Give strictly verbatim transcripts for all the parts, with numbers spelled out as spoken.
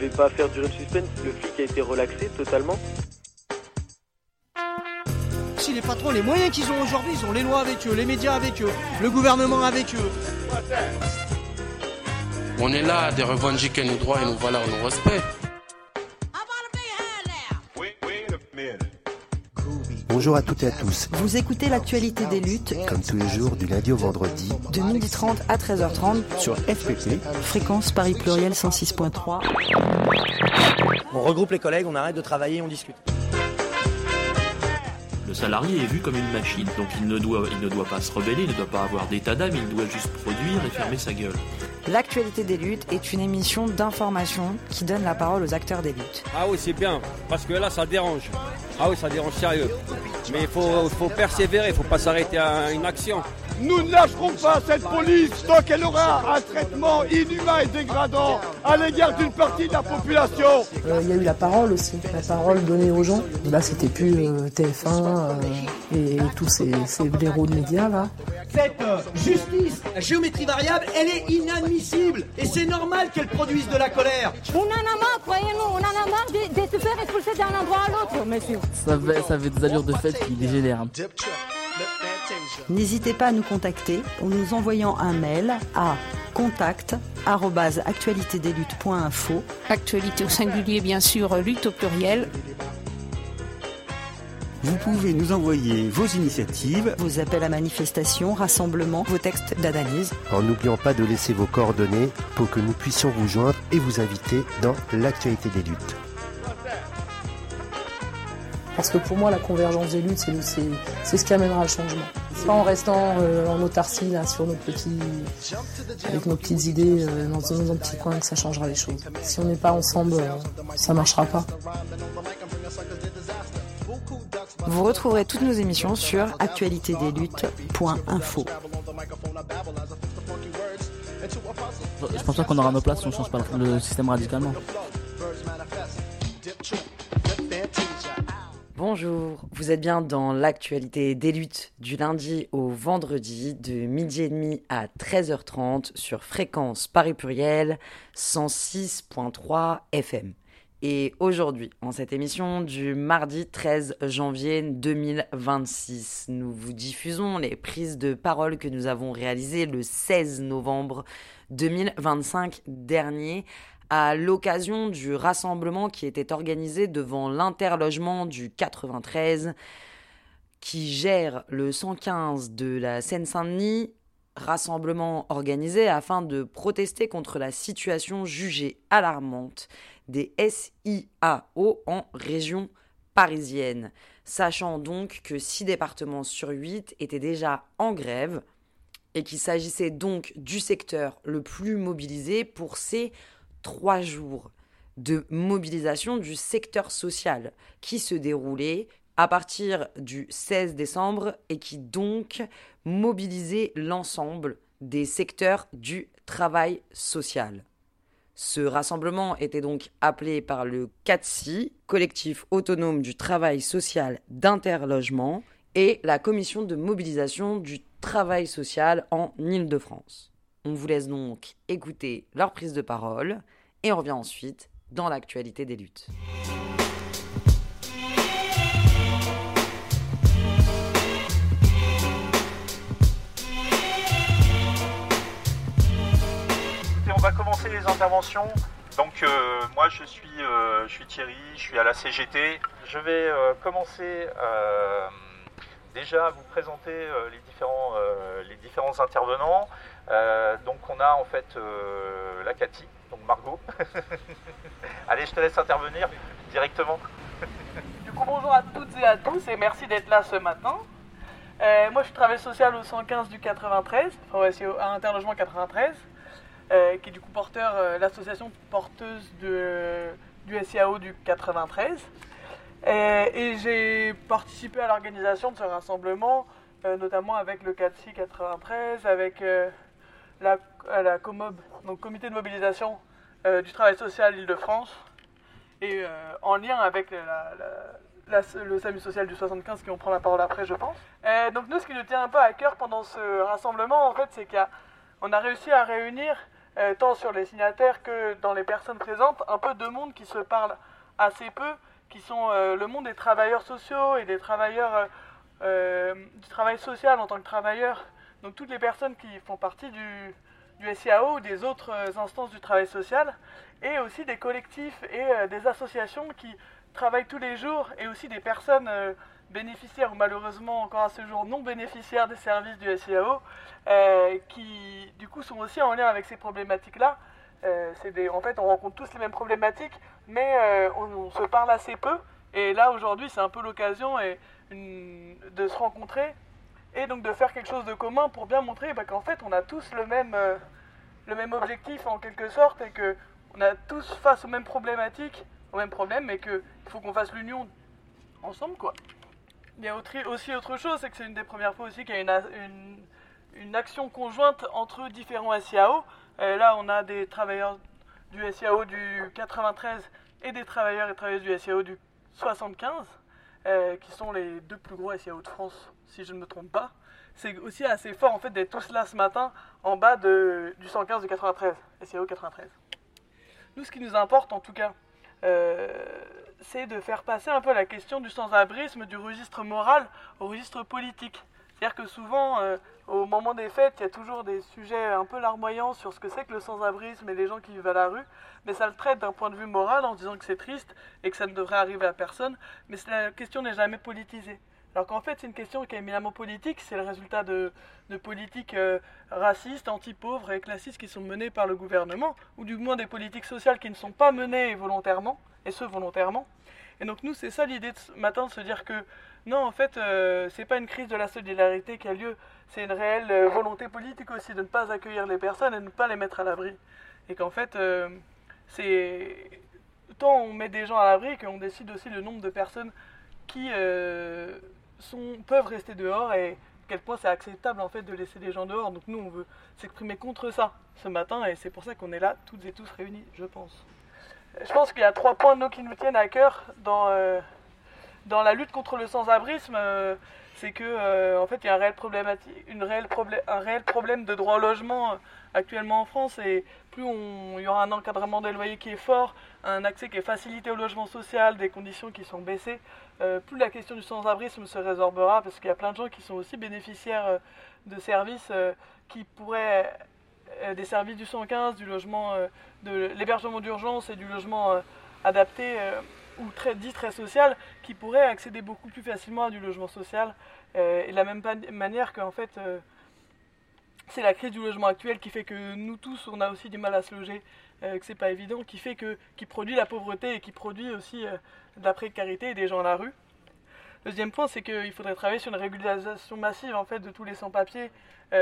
devait pas faire durer le suspense, le flic a été relaxé totalement. Si les patrons, les moyens qu'ils ont aujourd'hui, ils ont les lois avec eux, les médias avec eux, le gouvernement avec eux. On est là de revendiquer nos droits et nos valeurs, nos respects. Bonjour à toutes et à tous. Vous écoutez l'actualité des luttes, comme tous les jours du lundi au vendredi, de midi trente à treize heures trente, sur F P P, fréquence Paris Pluriel cent six point trois. On regroupe les collègues, on arrête de travailler, on discute. Le salarié est vu comme une machine, donc il ne doit, il ne doit pas se rebeller, il ne doit pas avoir d'état d'âme, il doit juste produire et fermer sa gueule. L'actualité des luttes est une émission d'information qui donne la parole aux acteurs des luttes. Ah oui, c'est bien, parce que là, ça dérange. Ah oui, ça dérange sérieux. Mais il faut, faut persévérer, il ne faut pas s'arrêter à une action. Nous ne lâcherons pas cette police tant qu'elle aura un traitement inhumain et dégradant à l'égard d'une partie de la population. Il euh, y a eu la parole aussi, la parole donnée aux gens. Là, c'était plus euh, T F un euh, et, et tous ces, ces blaireaux de médias là. Cette euh, justice, la géométrie variable, elle est inadmissible et c'est normal qu'elle produise de la colère. On en a marre, croyez-nous, on en a marre de, de se faire expulser d'un endroit à l'autre, monsieur. Ça avait, ça avait des allures de fête qui dégénèrent. N'hésitez pas à nous contacter en nous envoyant un mail à contact arobase actualité des luttes point info. Actualité au singulier, bien sûr, lutte au pluriel. Vous pouvez nous envoyer vos initiatives, vos appels à manifestation, rassemblements, vos textes d'analyse. En n'oubliant pas de laisser vos coordonnées pour que nous puissions vous joindre et vous inviter dans l'actualité des luttes. Parce que pour moi, la convergence des luttes, c'est, c'est, c'est ce qui amènera le changement. C'est pas en restant euh, en autarcie, là, sur nos petits, avec nos petites idées, euh, dans, dans un petit coin, que ça changera les choses. Si on n'est pas ensemble, euh, ça marchera pas. Vous retrouverez toutes nos émissions sur actualité des luttes point info. Je pense pas qu'on aura nos places si on change pas le système radicalement. Bonjour, vous êtes bien dans l'actualité des luttes du lundi au vendredi de midi et demi à treize heures trente sur fréquence Paris Pluriel cent six point trois F M. Et aujourd'hui, en cette émission du mardi treize janvier deux mille vingt-six, nous vous diffusons les prises de parole que nous avons réalisées le seize novembre deux mille vingt-cinq dernier à l'occasion du rassemblement qui était organisé devant l'interlogement du quatre-vingt-treize qui gère le cent quinze de la Seine-Saint-Denis, rassemblement organisé afin de protester contre la situation jugée alarmante des S I A O en région parisienne, sachant donc que six départements sur huit étaient déjà en grève et qu'il s'agissait donc du secteur le plus mobilisé pour ces trois jours de mobilisation du secteur social qui se déroulait à partir du seize décembre et qui donc mobilisait l'ensemble des secteurs du travail social. Ce rassemblement était donc appelé par le C A T S I, collectif autonome du travail social d'interlogement, et la commission de mobilisation du travail social en Île-de-France. On vous laisse donc écouter leur prise de parole et on revient ensuite dans l'actualité des luttes. On va commencer les interventions. Donc euh, moi je suis, euh, je suis Thierry, je suis à la C G T. Je vais euh, commencer euh, déjà à vous présenter euh, les, différents, euh, les différents intervenants. Euh, donc on a en fait euh, la Cathy, donc Margot. Allez, je te laisse intervenir directement. Du coup, bonjour à toutes et à tous et merci d'être là ce matin. Euh, moi je suis travailleuse sociale au cent quinze du quatre-vingt-treize, enfin ouais, c'est à Interlogement quatre-vingt-treize. Euh, qui est du coup porteur, euh, l'association porteuse de, du S I A O du quatre-vingt-treize. Et, et j'ai participé à l'organisation de ce rassemblement, euh, notamment avec le C A T S I quatre-vingt-treize, avec euh, la, la COMOB, donc Comité de mobilisation euh, du travail social Île-de-France, et euh, en lien avec la, la, la, le SAMU social du soixante-quinze, qui vont prendre la parole après, je pense. Et donc nous, ce qui nous tient un peu à cœur pendant ce rassemblement, en fait, c'est qu'on a réussi à réunir euh, tant sur les signataires que dans les personnes présentes, un peu deux mondes qui se parlent assez peu, qui sont euh, le monde des travailleurs sociaux et des travailleurs euh, euh, du travail social en tant que travailleurs, donc toutes les personnes qui font partie du, du S I A O ou des autres euh, instances du travail social, et aussi des collectifs et euh, des associations qui travaillent tous les jours, et aussi des personnes euh, bénéficiaires ou malheureusement encore à ce jour non bénéficiaires des services du S I A O, euh, qui du coup sont aussi en lien avec ces problématiques-là. Euh, c'est des, en fait, on rencontre tous les mêmes problématiques, mais euh, on, on se parle assez peu. Et là, aujourd'hui, c'est un peu l'occasion et, une, de se rencontrer et donc de faire quelque chose de commun pour bien montrer bah, qu'en fait, on a tous le même, euh, le même objectif en quelque sorte et qu'on a tous face aux mêmes problématiques, aux mêmes problèmes, mais qu'il faut qu'on fasse l'union ensemble, quoi. Il y a autre, aussi autre chose, c'est que c'est une des premières fois aussi qu'il y a une, une, une action conjointe entre différents S I A O. Euh, là, on a des travailleurs du S I A O du quatre-vingt-treize et des travailleurs et travailleuses du S I A O du soixante-quinze, euh, qui sont les deux plus gros S I A O de France, si je ne me trompe pas. C'est aussi assez fort en fait d'être tous là ce matin en bas de, du cent quinze du quatre-vingt-treize, S I A O quatre-vingt-treize. Nous, ce qui nous importe en tout cas, euh, c'est de faire passer un peu la question du sans-abrisme du registre moral au registre politique. C'est-à-dire que souvent, euh, au moment des fêtes, il y a toujours des sujets un peu larmoyants sur ce que c'est que le sans-abrisme et les gens qui vivent à la rue, mais ça le traite d'un point de vue moral en disant que c'est triste et que ça ne devrait arriver à personne, mais la question n'est jamais politisée. Alors qu'en fait, c'est une question qui est éminemment politique, c'est le résultat de, de politiques euh, racistes, anti-pauvres et classistes qui sont menées par le gouvernement, ou du moins des politiques sociales qui ne sont pas menées volontairement, et ce volontairement. Et donc nous, c'est ça l'idée de ce matin, de se dire que non, en fait, euh, c'est pas une crise de la solidarité qui a lieu, c'est une réelle euh, volonté politique aussi de ne pas accueillir les personnes et de ne pas les mettre à l'abri. Et qu'en fait, euh, c'est tant on met des gens à l'abri qu'on décide aussi le nombre de personnes qui euh, sont, peuvent rester dehors et à quel point c'est acceptable en fait de laisser des gens dehors. Donc nous, on veut s'exprimer contre ça ce matin et c'est pour ça qu'on est là, toutes et tous réunis, je pense. Je pense qu'il y a trois points nous, qui nous tiennent à cœur dans... Euh, Dans la lutte contre le sans-abrisme, euh, c'est que euh, en fait, il y a un réel, une réelle problème, un réel problème de droit au logement euh, actuellement en France, et plus on, il y aura un encadrement des loyers qui est fort, un accès qui est facilité au logement social, des conditions qui sont baissées, euh, plus la question du sans-abrisme se résorbera, parce qu'il y a plein de gens qui sont aussi bénéficiaires euh, de services euh, qui pourraient, euh, des services du cent quinze, du logement, euh, de l'hébergement d'urgence et du logement euh, adapté, euh, ou très, dit très social, qui pourraient accéder beaucoup plus facilement à du logement social. Euh, et de la même manière qu'en fait, euh, c'est la crise du logement actuel qui fait que nous tous, on a aussi du mal à se loger, euh, que c'est pas évident, qui fait que, qui produit la pauvreté et qui produit aussi euh, de la précarité et des gens à la rue. Le deuxième point, c'est qu'il faudrait travailler sur une régularisation massive en fait, de tous les sans-papiers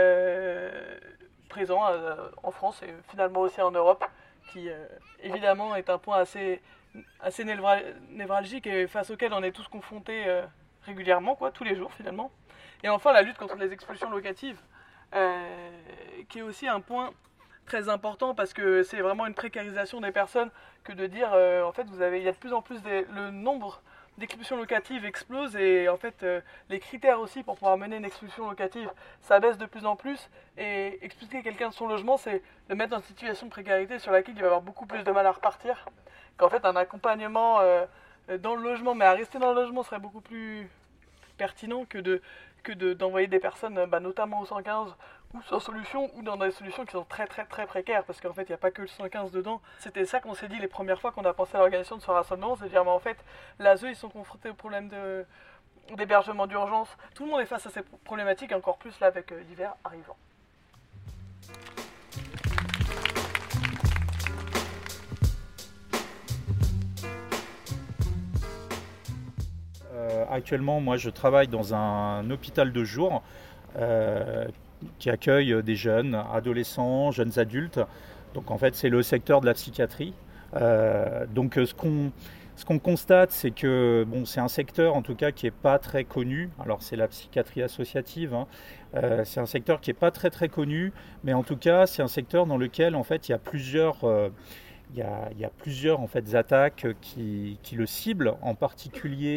euh, présents euh, en France et finalement aussi en Europe, qui euh, évidemment est un point assez... assez névralgique et face auquel on est tous confrontés euh, régulièrement, quoi, tous les jours finalement. Et enfin la lutte contre les expulsions locatives, euh, qui est aussi un point très important parce que c'est vraiment une précarisation des personnes que de dire euh, en fait vous avez, il y a de plus en plus des, le nombre d'expulsions locatives explose et en fait euh, les critères aussi pour pouvoir mener une expulsion locative ça baisse de plus en plus et expulser quelqu'un de son logement c'est le mettre dans une situation de précarité sur laquelle il va avoir beaucoup plus de mal à repartir. Qu'en fait un accompagnement euh, dans le logement, mais à rester dans le logement serait beaucoup plus pertinent que, de, que de, d'envoyer des personnes, bah, notamment au cent quinze, ou sans solution, ou dans des solutions qui sont très très très précaires, parce qu'en fait il n'y a pas que le cent quinze dedans. C'était ça qu'on s'est dit les premières fois qu'on a pensé à l'organisation de ce rassemblement, c'est de dire mais en fait, l'A S E ils sont confrontés au problème de, d'hébergement d'urgence. Tout le monde est face à ces problématiques, encore plus là avec euh, l'hiver arrivant. Euh, actuellement, moi, je travaille dans un hôpital de jour euh, qui accueille des jeunes, adolescents, jeunes adultes. Donc, en fait, c'est le secteur de la psychiatrie. Euh, donc, ce qu'on, ce qu'on constate, c'est que bon, c'est un secteur, en tout cas, qui n'est pas très connu. Alors, c'est la psychiatrie associative. Hein. Euh, c'est un secteur qui n'est pas très, très connu. Mais en tout cas, c'est un secteur dans lequel, en fait, il y a plusieurs... Euh, Il y, a, il y a plusieurs en fait, attaques qui, qui le ciblent, en particulier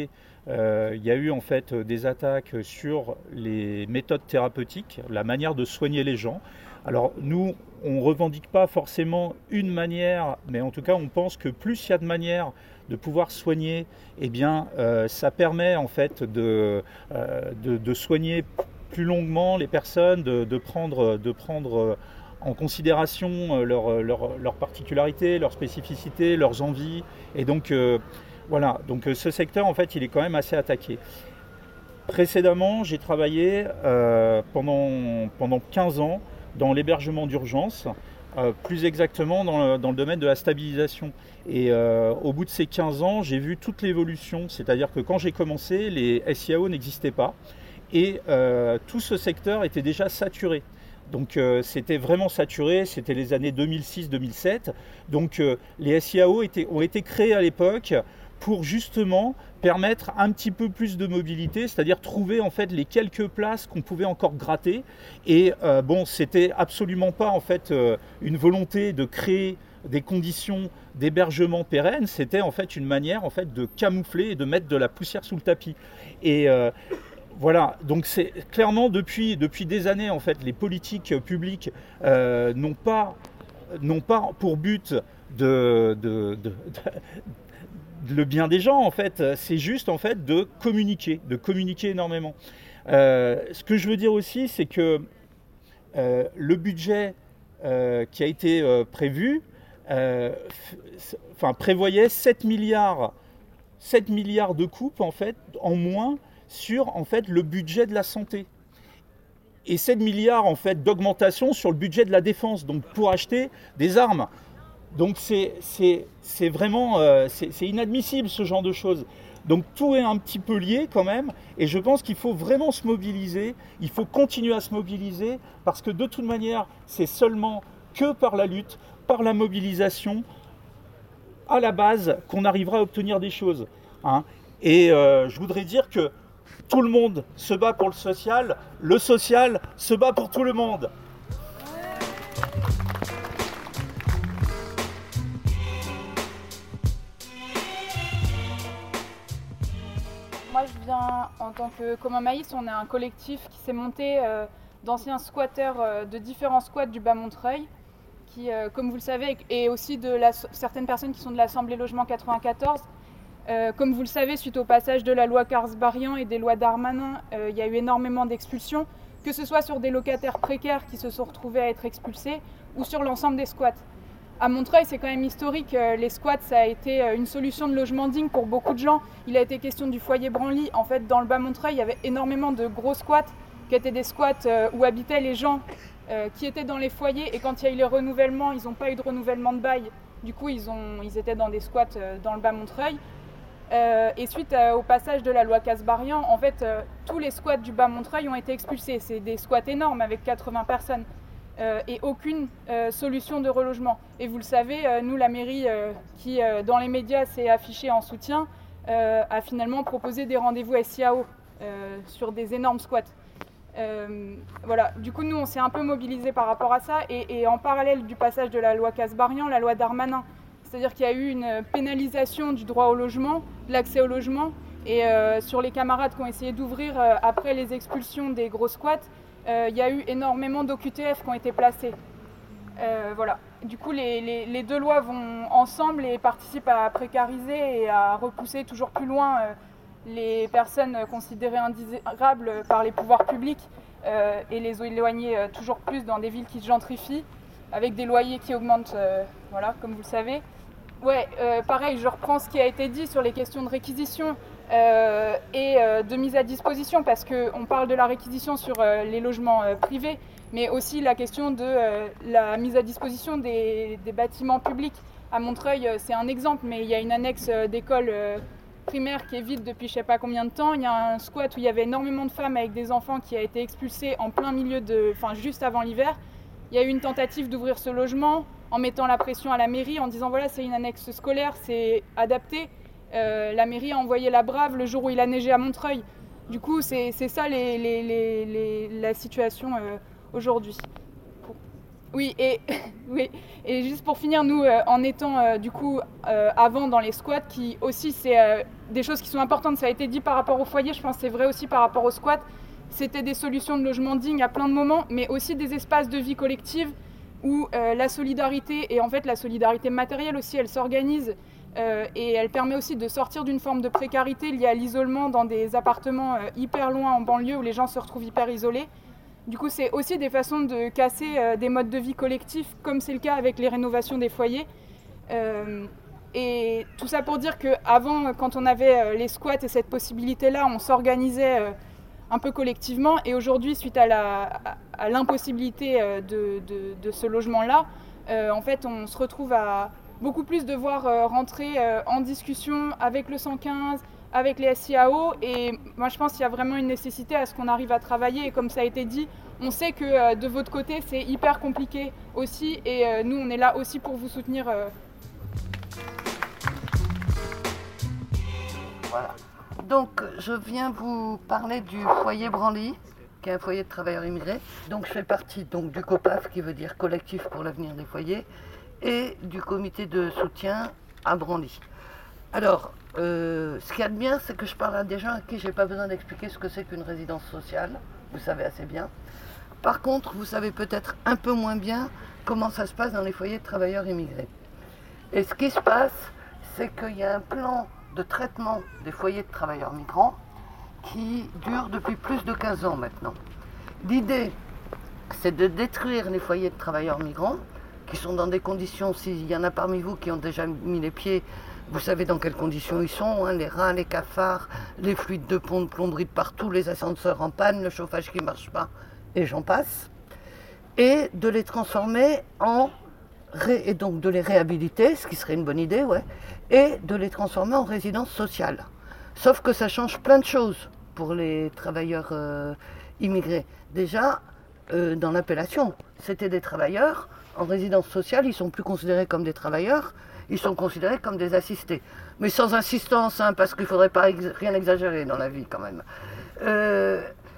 euh, il y a eu en fait des attaques sur les méthodes thérapeutiques, la manière de soigner les gens. Alors nous, on ne revendique pas forcément une manière, mais en tout cas on pense que plus il y a de manières de pouvoir soigner, eh bien euh, ça permet en fait de, euh, de, de soigner plus longuement les personnes, de, de prendre, de prendre en considération leurs leur, leur particularités, leurs spécificités, leurs envies. Et donc euh, voilà, donc ce secteur en fait il est quand même assez attaqué. Précédemment, j'ai travaillé euh, pendant, pendant quinze ans dans l'hébergement d'urgence, euh, plus exactement dans le, dans le domaine de la stabilisation. Et euh, au bout de ces quinze ans, j'ai vu toute l'évolution, c'est-à-dire que quand j'ai commencé, les S I A O n'existaient pas et euh, tout ce secteur était déjà saturé. Donc euh, c'était vraiment saturé, c'était les années deux mille six deux mille sept. Donc euh, les S I A O étaient, ont été créés à l'époque pour justement permettre un petit peu plus de mobilité, c'est-à-dire trouver en fait les quelques places qu'on pouvait encore gratter. Et euh, bon, c'était absolument pas en fait euh, une volonté de créer des conditions d'hébergement pérennes, c'était en fait une manière en fait de camoufler et de mettre de la poussière sous le tapis. Et euh, voilà, donc c'est clairement depuis, depuis des années en fait, les politiques publiques euh, n'ont pas, n'ont pas pour but de, de, de, de le bien des gens en fait, c'est juste en fait de communiquer, de communiquer énormément. Euh, ce que je veux dire aussi, c'est que euh, le budget euh, qui a été euh, prévu, euh, f- enfin prévoyait sept milliards de coupes en fait en moins sur en fait le budget de la santé. Et sept milliards en fait d'augmentation sur le budget de la défense, donc pour acheter des armes. Donc c'est, c'est, c'est vraiment euh, c'est, c'est inadmissible ce genre de choses. Donc tout est un petit peu lié quand même et je pense qu'il faut vraiment se mobiliser, il faut continuer à se mobiliser parce que de toute manière c'est seulement que par la lutte, par la mobilisation à la base qu'on arrivera à obtenir des choses. Hein. Et euh, je voudrais dire que tout le monde se bat pour le social, le social se bat pour tout le monde. Moi, je viens en tant que Commun Maïs. On est un collectif qui s'est monté euh, d'anciens squatteurs euh, de différents squats du Bas-Montreuil, qui, euh, comme vous le savez, et aussi de la, certaines personnes qui sont de l'Assemblée Logement quatre-vingt-quatorze. Euh, comme vous le savez, suite au passage de la loi Kasbarian et des lois Darmanin, euh, il y a eu énormément d'expulsions, que ce soit sur des locataires précaires qui se sont retrouvés à être expulsés ou sur l'ensemble des squats. À Montreuil, c'est quand même historique, les squats, ça a été une solution de logement digne pour beaucoup de gens. Il a été question du foyer Branly. En fait, dans le Bas-Montreuil, il y avait énormément de gros squats qui étaient des squats où habitaient les gens qui étaient dans les foyers. Et quand il y a eu les renouvellements, ils n'ont pas eu de renouvellement de bail. Du coup, ils, ont, ils étaient dans des squats dans le Bas-Montreuil. Euh, et suite euh, au passage de la loi Kasbarian, en fait, euh, tous les squats du Bas-Montreuil ont été expulsés. C'est des squats énormes avec quatre-vingts personnes. Euh, et aucune euh, solution de relogement. Et vous le savez, euh, nous, la mairie, euh, qui euh, dans les médias s'est affichée en soutien, euh, a finalement proposé des rendez-vous S I A O euh, sur des énormes squats. Euh, voilà. Du coup, nous, on s'est un peu mobilisés par rapport à ça. Et, et en parallèle du passage de la loi Kasbarian, la loi Darmanin, c'est-à-dire qu'il y a eu une pénalisation du droit au logement, de l'accès au logement. Et euh, sur les camarades qui ont essayé d'ouvrir euh, après les expulsions des gros squats, il euh, y a eu énormément d'O Q T F qui ont été placés. Euh, voilà. Du coup, les, les, les deux lois vont ensemble et participent à précariser et à repousser toujours plus loin euh, les personnes considérées indésirables par les pouvoirs publics euh, et les éloigner euh, toujours plus dans des villes qui se gentrifient, avec des loyers qui augmentent, euh, voilà, comme vous le savez. Ouais, euh, pareil, je reprends ce qui a été dit sur les questions de réquisition. Euh, et euh, de mise à disposition, parce qu'on parle de la réquisition sur euh, les logements euh, privés, mais aussi la question de euh, la mise à disposition des, des bâtiments publics. À Montreuil, euh, c'est un exemple, mais il y a une annexe euh, d'école euh, primaire qui est vide depuis je ne sais pas combien de temps. Il y a un squat où il y avait énormément de femmes avec des enfants qui a été expulsé en plein milieu de, enfin juste avant l'hiver. Il y a eu une tentative d'ouvrir ce logement en mettant la pression à la mairie, en disant voilà, c'est une annexe scolaire, c'est adapté. Euh, la mairie a envoyé la brave le jour où il a neigé à Montreuil. Du coup, c'est, c'est ça les, les, les, les, la situation euh, aujourd'hui. Oui, et, oui, et juste pour finir, nous, euh, en étant euh, du coup euh, avant dans les squats, qui aussi c'est euh, des choses qui sont importantes, ça a été dit par rapport au foyer, je pense que c'est vrai aussi par rapport aux squats, c'était des solutions de logement digne à plein de moments, mais aussi des espaces de vie collective où euh, la solidarité, et en fait la solidarité matérielle aussi, elle s'organise euh, et elle permet aussi de sortir d'une forme de précarité liée à l'isolement dans des appartements euh, hyper loin en banlieue où les gens se retrouvent hyper isolés. Du coup, c'est aussi des façons de casser euh, des modes de vie collectifs, comme c'est le cas avec les rénovations des foyers. Euh, et tout ça pour dire qu'avant, quand on avait euh, les squats et cette possibilité-là, on s'organisait euh, un peu collectivement. Et aujourd'hui, suite à, la, à, à l'impossibilité euh, de, de, de ce logement-là, euh, en fait, on se retrouve à beaucoup plus devoir euh, rentrer euh, en discussion avec le cent quinze, avec les S I A O, et moi je pense qu'il y a vraiment une nécessité à ce qu'on arrive à travailler, et comme ça a été dit, on sait que euh, de votre côté c'est hyper compliqué aussi, et euh, nous on est là aussi pour vous soutenir. Euh... Voilà. Donc je viens vous parler du foyer Branly, qui est un foyer de travailleurs immigrés. Donc je fais partie donc, du COPAF, qui veut dire Collectif pour l'avenir des foyers, et du comité de soutien à Branly. Alors, euh, ce qu'il y a de bien, c'est que je parle à des gens à qui je n'ai pas besoin d'expliquer ce que c'est qu'une résidence sociale. Vous savez assez bien. Par contre, vous savez peut-être un peu moins bien comment ça se passe dans les foyers de travailleurs immigrés. Et ce qui se passe, c'est qu'il y a un plan de traitement des foyers de travailleurs migrants qui dure depuis plus de quinze ans maintenant. L'idée, c'est de détruire les foyers de travailleurs migrants, qui sont dans des conditions, s'il y en a parmi vous qui ont déjà mis les pieds, vous savez dans quelles conditions ils sont, hein, les rats, les cafards, les fluides de pont, de plomberie de partout, les ascenseurs en panne, le chauffage qui ne marche pas, et j'en passe. Et de les transformer en... Ré... et donc de les réhabiliter, ce qui serait une bonne idée, ouais, et de les transformer en résidence sociale. Sauf que ça change plein de choses pour les travailleurs euh, immigrés. Déjà, euh, dans l'appellation, c'était des travailleurs. En résidence sociale, ils ne sont plus considérés comme des travailleurs, ils sont considérés comme des assistés. Mais sans insistance, hein, parce qu'il ne faudrait pas ex- rien exagérer dans la vie quand même. Euh,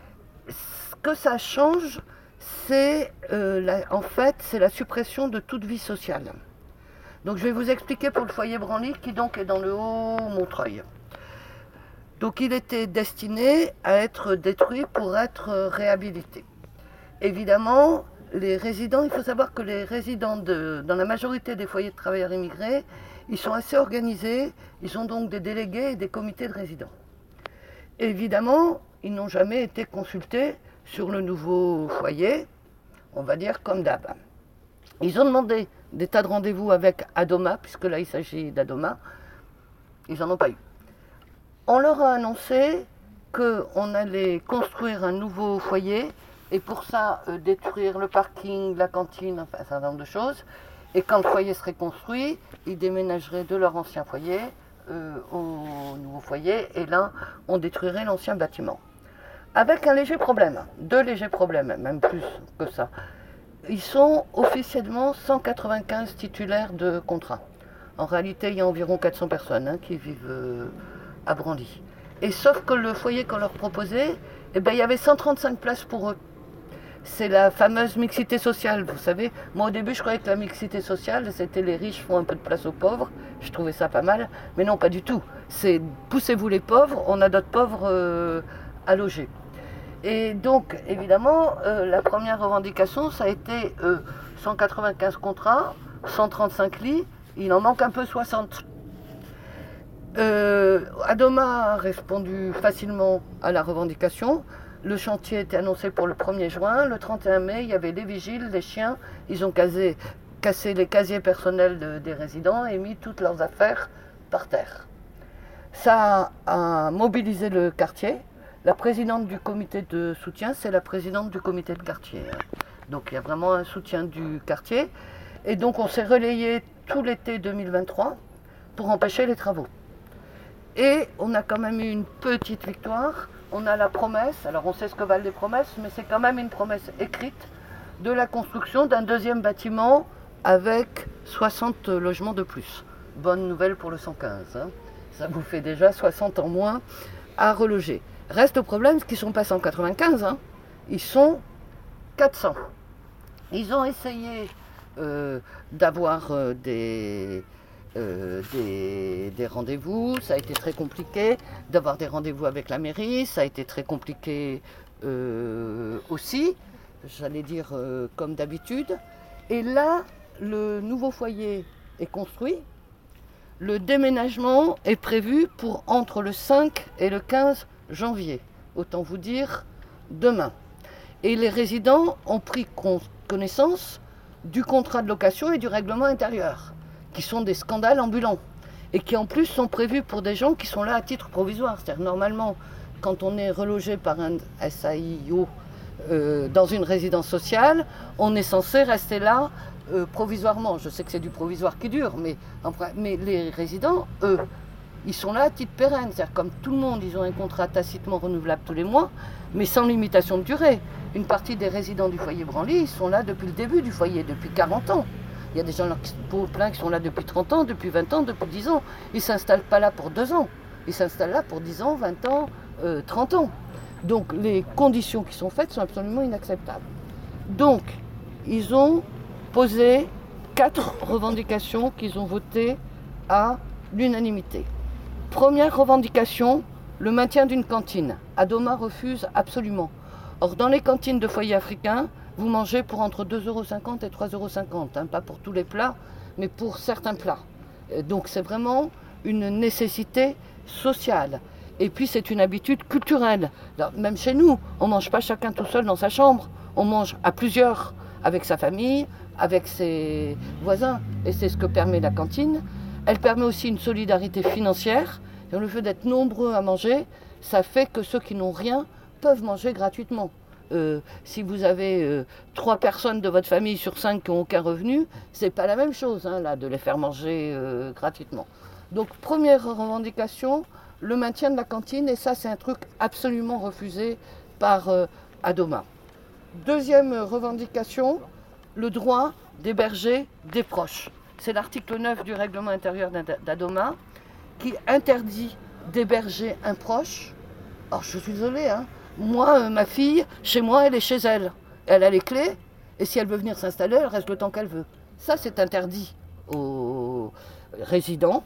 ce que ça change, c'est euh, la, en fait, c'est la suppression de toute vie sociale. Donc je vais vous expliquer pour le foyer Branly, qui donc est dans le Haut-Montreuil. Donc il était destiné à être détruit pour être réhabilité. Évidemment, les résidents, il faut savoir que les résidents de, dans la majorité des foyers de travailleurs immigrés, ils sont assez organisés, ils ont donc des délégués et des comités de résidents. Évidemment, ils n'ont jamais été consultés sur le nouveau foyer, on va dire comme d'hab. Ils ont demandé des tas de rendez-vous avec Adoma, puisque là il s'agit d'Adoma, ils n'en ont pas eu. On leur a annoncé qu'on allait construire un nouveau foyer, et pour ça, euh, détruire le parking, la cantine, enfin un certain nombre de choses. Et quand le foyer serait construit, ils déménageraient de leur ancien foyer euh, au nouveau foyer. Et là, on détruirait l'ancien bâtiment. Avec un léger problème, deux légers problèmes, même plus que ça. Ils sont officiellement cent quatre-vingt-quinze titulaires de contrat. En réalité, il y a environ quatre cents personnes hein, qui vivent euh, à Branly. Et sauf que le foyer qu'on leur proposait, eh ben, il y avait cent trente-cinq places pour eux. C'est la fameuse mixité sociale, vous savez. Moi, au début, je croyais que la mixité sociale, c'était les riches font un peu de place aux pauvres. Je trouvais ça pas mal. Mais non, pas du tout. C'est poussez-vous les pauvres, on a d'autres pauvres euh, à loger. Et donc, évidemment, euh, la première revendication, ça a été euh, cent quatre-vingt-quinze contrats, cent trente-cinq lits. Il en manque un peu soixante. Euh, Adoma a répondu facilement à la revendication. Le chantier était annoncé pour le premier juin. Le trente et un mai, il y avait les vigiles, les chiens. Ils ont cassé, cassé les casiers personnels de, des résidents et mis toutes leurs affaires par terre. Ça a mobilisé le quartier. La présidente du comité de soutien, c'est la présidente du comité de quartier. Donc il y a vraiment un soutien du quartier. Et donc on s'est relayé tout l'été deux mille vingt-trois pour empêcher les travaux. Et on a quand même eu une petite victoire. On a la promesse, alors on sait ce que valent les promesses, mais c'est quand même une promesse écrite de la construction d'un deuxième bâtiment avec soixante logements de plus. Bonne nouvelle pour le cent quinze, hein. Ça vous fait déjà soixante en moins à reloger. Reste au problème, ce qu'ils ne sont pas cent quatre-vingt-quinze, hein. Ils sont quatre cents. Ils ont essayé euh, d'avoir euh, des, euh, des, des rendez-vous, ça a été très compliqué, d'avoir des rendez-vous avec la mairie, ça a été très compliqué euh, aussi, j'allais dire euh, comme d'habitude. Et là, le nouveau foyer est construit. Le déménagement est prévu pour entre le cinq et le quinze janvier. Autant vous dire, demain. Et les résidents ont pris connaissance du contrat de location et du règlement intérieur, qui sont des scandales ambulants. Et qui en plus sont prévus pour des gens qui sont là à titre provisoire. C'est-à-dire normalement, quand on est relogé par un S A I O euh, dans une résidence sociale, on est censé rester là Euh, provisoirement. Je sais que c'est du provisoire qui dure, mais, mais les résidents, eux, ils sont là à titre pérenne. C'est-à-dire comme tout le monde, ils ont un contrat tacitement renouvelable tous les mois, mais sans limitation de durée. Une partie des résidents du foyer Branly, ils sont là depuis le début du foyer, depuis quarante ans. Il y a des gens là, plein qui sont là depuis trente ans, depuis vingt ans, depuis dix ans. Ils ne s'installent pas là pour deux ans. Ils s'installent là pour dix ans, vingt ans, euh, trente ans. Donc les conditions qui sont faites sont absolument inacceptables. Donc, ils ont posé quatre revendications qu'ils ont votées à l'unanimité. Première revendication, le maintien d'une cantine. Adoma refuse absolument. Or, dans les cantines de foyers africains, vous mangez pour entre deux euros cinquante et trois euros cinquante, hein, pas pour tous les plats, mais pour certains plats. Donc c'est vraiment une nécessité sociale. Et puis c'est une habitude culturelle. Alors, même chez nous, on ne mange pas chacun tout seul dans sa chambre, on mange à plusieurs, avec sa famille, avec ses voisins, et c'est ce que permet la cantine. Elle permet aussi une solidarité financière. Et le fait d'être nombreux à manger, ça fait que ceux qui n'ont rien peuvent manger gratuitement. Euh, si vous avez euh, trois personnes de votre famille sur cinq qui n'ont aucun revenu, c'est pas la même chose hein, là, de les faire manger euh, gratuitement. Donc première revendication, le maintien de la cantine, et ça c'est un truc absolument refusé par euh, Adoma. Deuxième revendication, le droit d'héberger des proches. C'est l'article neuf du règlement intérieur d'Adoma qui interdit d'héberger un proche. Alors je suis désolée, hein. Moi, euh, ma fille, chez moi, elle est chez elle. Elle a les clés, et si elle veut venir s'installer, elle reste le temps qu'elle veut. Ça, c'est interdit aux résidents.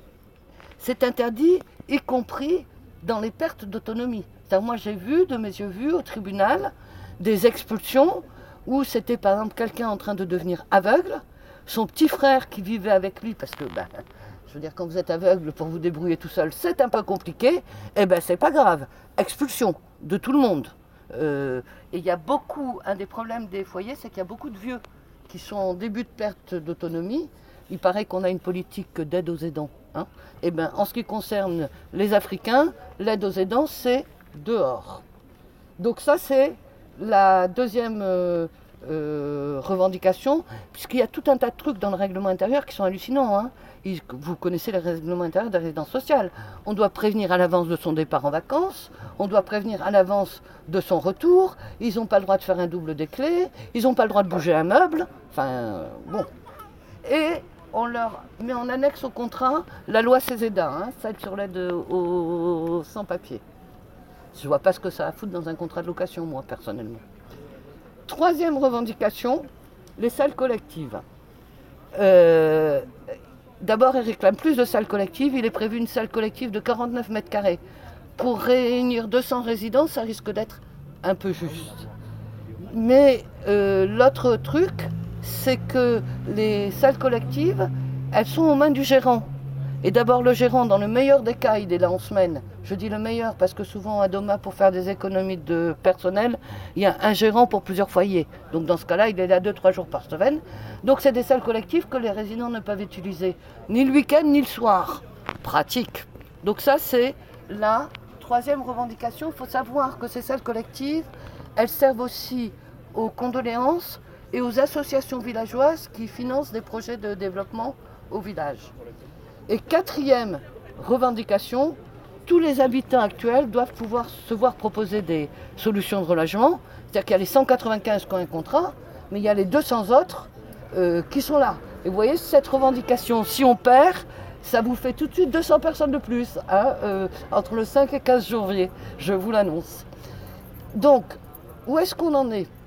C'est interdit, y compris dans les pertes d'autonomie. Moi, j'ai vu, de mes yeux vus, au tribunal, des expulsions où c'était par exemple quelqu'un en train de devenir aveugle, son petit frère qui vivait avec lui, parce que, ben, je veux dire, quand vous êtes aveugle, pour vous débrouiller tout seul, c'est un peu compliqué, et ben c'est pas grave, expulsion de tout le monde. Euh, et il y a beaucoup, un des problèmes des foyers, c'est qu'il y a beaucoup de vieux qui sont en début de perte d'autonomie. Il paraît qu'on a une politique d'aide aux aidants. Hein. Et ben, en ce qui concerne les Africains, l'aide aux aidants, c'est dehors. Donc ça, c'est la deuxième euh, euh, revendication, puisqu'il y a tout un tas de trucs dans le règlement intérieur qui sont hallucinants. Hein. Il, vous connaissez le règlement intérieur des résidences sociales. On doit prévenir à l'avance de son départ en vacances, on doit prévenir à l'avance de son retour, ils n'ont pas le droit de faire un double des clés, ils n'ont pas le droit de bouger un meuble, enfin, euh, bon. Et on leur met en annexe au contrat la loi Céseda, hein, celle sur l'aide aux sans-papiers. Je ne vois pas ce que ça a à foutre dans un contrat de location, moi, personnellement. Troisième revendication, les salles collectives. Euh, D'abord, ils réclament plus de salles collectives. Il est prévu une salle collective de quarante-neuf mètres carrés. Pour réunir deux cents résidents, ça risque d'être un peu juste. Mais euh, l'autre truc, c'est que les salles collectives, elles sont aux mains du gérant. Et d'abord, le gérant, dans le meilleur des cas, il est là en semaine. Je dis le meilleur parce que souvent, à Doma, pour faire des économies de personnel, il y a un gérant pour plusieurs foyers. Donc dans ce cas-là, il est là deux, trois jours par semaine. Donc c'est des salles collectives que les résidents ne peuvent utiliser ni le week-end, ni le soir. Pratique. Donc ça, c'est la troisième revendication. Il faut savoir que ces salles collectives, elles servent aussi aux condoléances et aux associations villageoises qui financent des projets de développement au village. Et quatrième revendication, tous les habitants actuels doivent pouvoir se voir proposer des solutions de relogement. C'est-à-dire qu'il y a les cent quatre-vingt-quinze qui ont un contrat, mais il y a les deux cents autres euh, qui sont là. Et vous voyez, cette revendication, si on perd, ça vous fait tout de suite deux cents personnes de plus, hein, euh, entre le cinq et quinze janvier, je vous l'annonce. Donc, où est-ce qu'on en est ?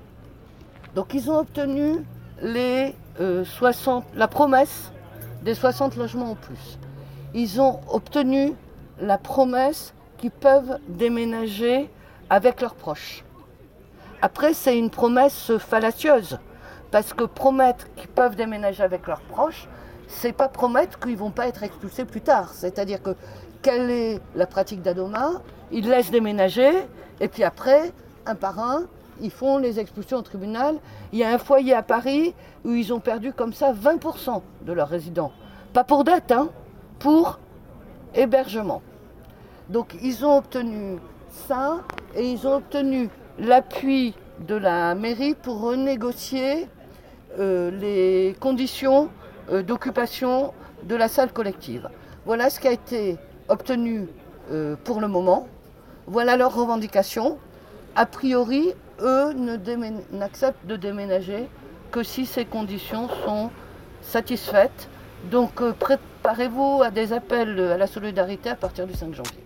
Donc ils ont obtenu les, euh, soixante, la promesse des soixante logements en plus. Ils ont obtenu la promesse qu'ils peuvent déménager avec leurs proches. Après, c'est une promesse fallacieuse, parce que promettre qu'ils peuvent déménager avec leurs proches, c'est pas promettre qu'ils ne vont pas être expulsés plus tard. C'est-à-dire que, quelle est la pratique d'Adoma? Ils laissent déménager, et puis après, un par un, ils font les expulsions au tribunal. Il y a un foyer à Paris où ils ont perdu comme ça vingt pour cent de leurs résidents. Pas pour dette, hein, pour hébergement. Donc ils ont obtenu ça, et ils ont obtenu l'appui de la mairie pour renégocier euh, les conditions euh, d'occupation de la salle collective. Voilà ce qui a été obtenu euh, pour le moment. Voilà leurs revendications. A priori, eux ne démé- n'acceptent de déménager que si ces conditions sont satisfaites. Donc euh, préparez-vous à des appels à la solidarité à partir du cinq janvier.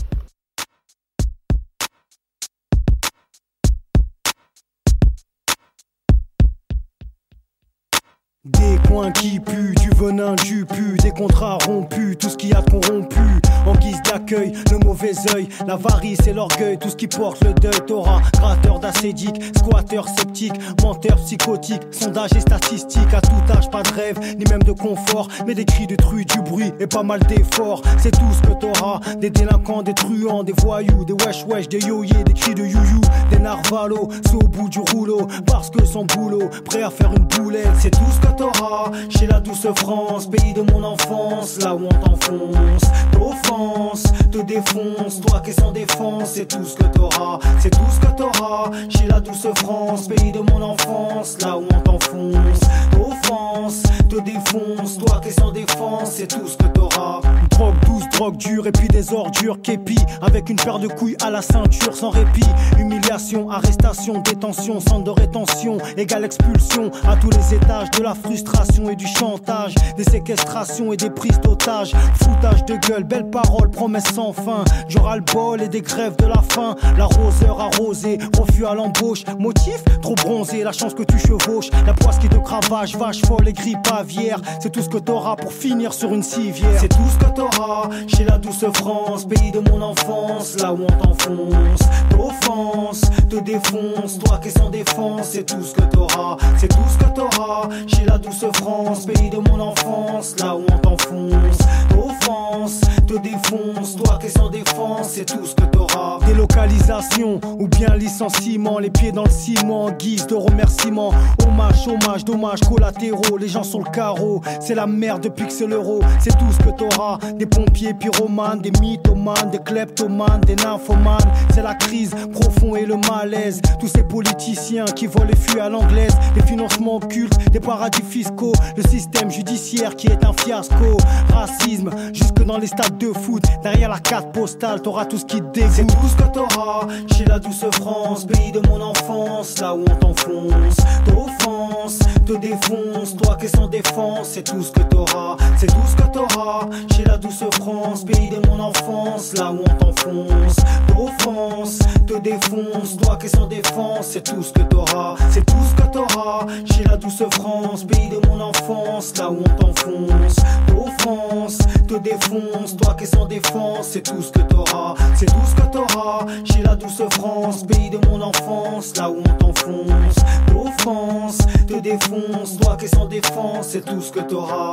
Des coins qui puent, du venin, du pu, des contrats rompus, tout ce qui a de corrompu. En guise d'accueil, le mauvais œil, l'avarice et l'orgueil, tout ce qui porte le deuil. T'auras gratteur d'acédique, squatteur sceptique, menteur psychotique, sondage et statistique. À tout âge, pas de rêve, ni même de confort, mais des cris de truie, du bruit et pas mal d'efforts. C'est tout ce que t'auras, des délinquants, des truands, des voyous, des wesh wesh, des yo-yé, des cris de you-you, des narvalos, c'est au bout du rouleau, parce que sans boulot, prêt à faire une boulette. C'est tout ce que t'auras chez la douce France, pays de mon enfance, là où on t'enfonce, t'offense, te défonce, toi qui es sans défense. C'est tout ce que t'auras, c'est tout ce que t'auras chez la douce France, pays de mon enfance, là où on t'enfonce, t'offense, te défonce, toi qui es sans défense. C'est tout ce que t'auras. Drogue douce, drogue dure et puis des ordures, képi avec une paire de couilles à la ceinture sans répit. Humiliation, arrestation, détention, centre de rétention égale expulsion à tous les étages de la frustration et du chantage, des séquestrations et des prises d'otages, foutage de gueule, belles paroles, promesses sans fin, du ras-le-bol et des grèves de la faim. L'arroseur arrosé, refus à l'embauche, motif trop bronzé, la chance que tu chevauches, la poisse qui te cravache, vache folle et grippe aviaire. C'est tout ce que t'auras pour finir sur une civière. C'est tout ce que t'auras chez la douce France, pays de mon enfance, là où on t'enfonce, t'offense, te défonce, toi qui es sans défense. C'est tout ce que t'auras, c'est tout ce que t'auras chez la douce France, pays de mon enfance, là où on t'enfonce, t'offense, te défonce, toi qui es sans défense. C'est tout ce que t'auras. Délocalisation ou bien licenciement, les pieds dans le ciment en guise de remerciement. Hommage, hommage, dommages collatéraux, les gens sur le carreau, c'est la merde depuis que c'est l'euro. C'est tout ce que t'auras, des pompiers pyromanes, des mythomanes, des kleptomanes, des nymphomanes. C'est la crise profond et le malaise, tous ces politiciens qui volent et fuient à l'anglaise, des financements occultes, des paradis fiscaux, le système judiciaire qui est un fiasco. Racisme jusque dans les stades de foot, derrière la carte postale t'auras tout ce qui te dégoûte. C'est tout ce que t'auras chez la douce France, pays de mon enfance, là où on t'enfonce, t'offense, te défonce, toi qui es sans défense. C'est tout ce que t'auras, c'est tout ce que t'auras chez la douce France, pays de mon enfance, là où on t'enfonce, t'offense, te défonce, toi qui es sans défense. C'est tout ce que t'auras, c'est tout ce que t'auras chez la douce France, pays de mon enfance, là où on t'enfonce, t'offense, te défonce, toi qui es sans défense. C'est tout ce que t'auras, c'est tout ce que t'auras chez la douce France, pays de mon enfance, là où on t'enfonce, t'offense, te défonce, toi qui es sans défense. C'est tout ce que t'auras,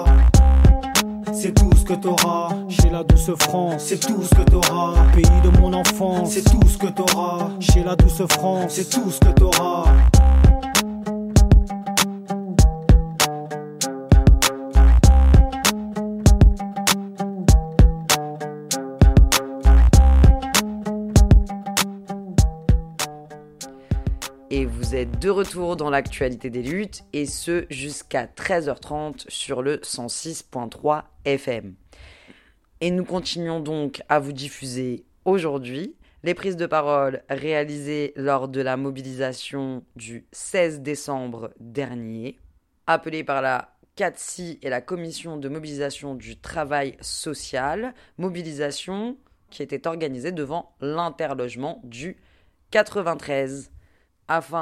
c'est tout ce que t'auras chez la douce France. C'est tout ce que t'auras, pays de mon enfance. C'est tout ce que t'auras chez la douce France. C'est tout ce que t'auras. Et vous êtes de retour dans l'actualité des luttes, et ce jusqu'à treize heures trente sur le cent six point trois F M. Et nous continuons donc à vous diffuser aujourd'hui les prises de parole réalisées lors de la mobilisation du seize décembre dernier, appelée par la C A T S I et la Commission de mobilisation du travail social, mobilisation qui était organisée devant l'interlogement du quatre-vingt-treize. Afin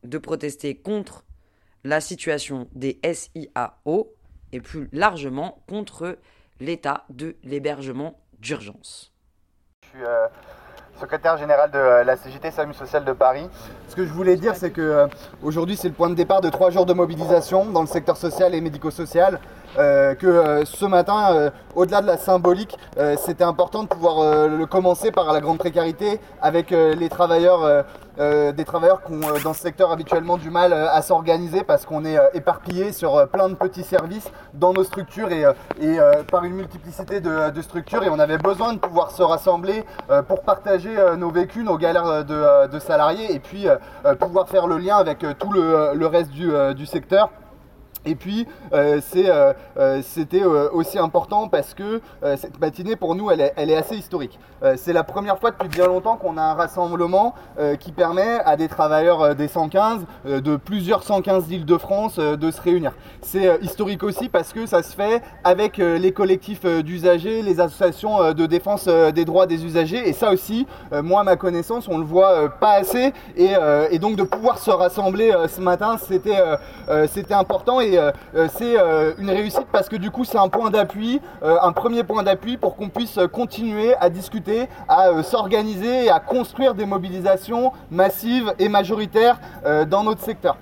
de protester contre la situation des S I A O et plus largement contre l'état de l'hébergement d'urgence. Je suis euh, secrétaire général de euh, la C G T SAMU Social de Paris. Ce que je voulais dire, c'est que euh, aujourd'hui c'est le point de départ de trois jours de mobilisation dans le secteur social et médico-social. Euh, que euh, ce matin, euh, au-delà de la symbolique, euh, c'était important de pouvoir euh, le commencer par la grande précarité avec euh, les travailleurs, euh, euh, des travailleurs qui ont euh, dans ce secteur habituellement du mal euh, à s'organiser parce qu'on est euh, éparpillés sur euh, plein de petits services dans nos structures et, euh, et euh, par une multiplicité de, de structures, et on avait besoin de pouvoir se rassembler euh, pour partager euh, nos vécus, nos galères de, euh, de salariés, et puis euh, pouvoir faire le lien avec euh, tout le, le reste du, euh, du secteur. Et puis euh, c'est, euh, euh, c'était euh, aussi important parce que euh, cette matinée pour nous elle est, elle est assez historique. Euh, c'est la première fois depuis bien longtemps qu'on a un rassemblement euh, qui permet à des travailleurs euh, des cent quinze, euh, de plusieurs cent quinze d'Île-de-France euh, de se réunir. C'est euh, historique aussi parce que ça se fait avec euh, les collectifs euh, d'usagers, les associations euh, de défense euh, des droits des usagers, et ça aussi, euh, moi à ma connaissance, on le voit euh, pas assez, et, euh, et donc de pouvoir se rassembler euh, ce matin, c'était, euh, euh, c'était important. Et Euh, c'est euh, une réussite parce que du coup c'est un point d'appui, euh, un premier point d'appui pour qu'on puisse continuer à discuter, à euh, s'organiser et à construire des mobilisations massives et majoritaires euh, dans notre secteur.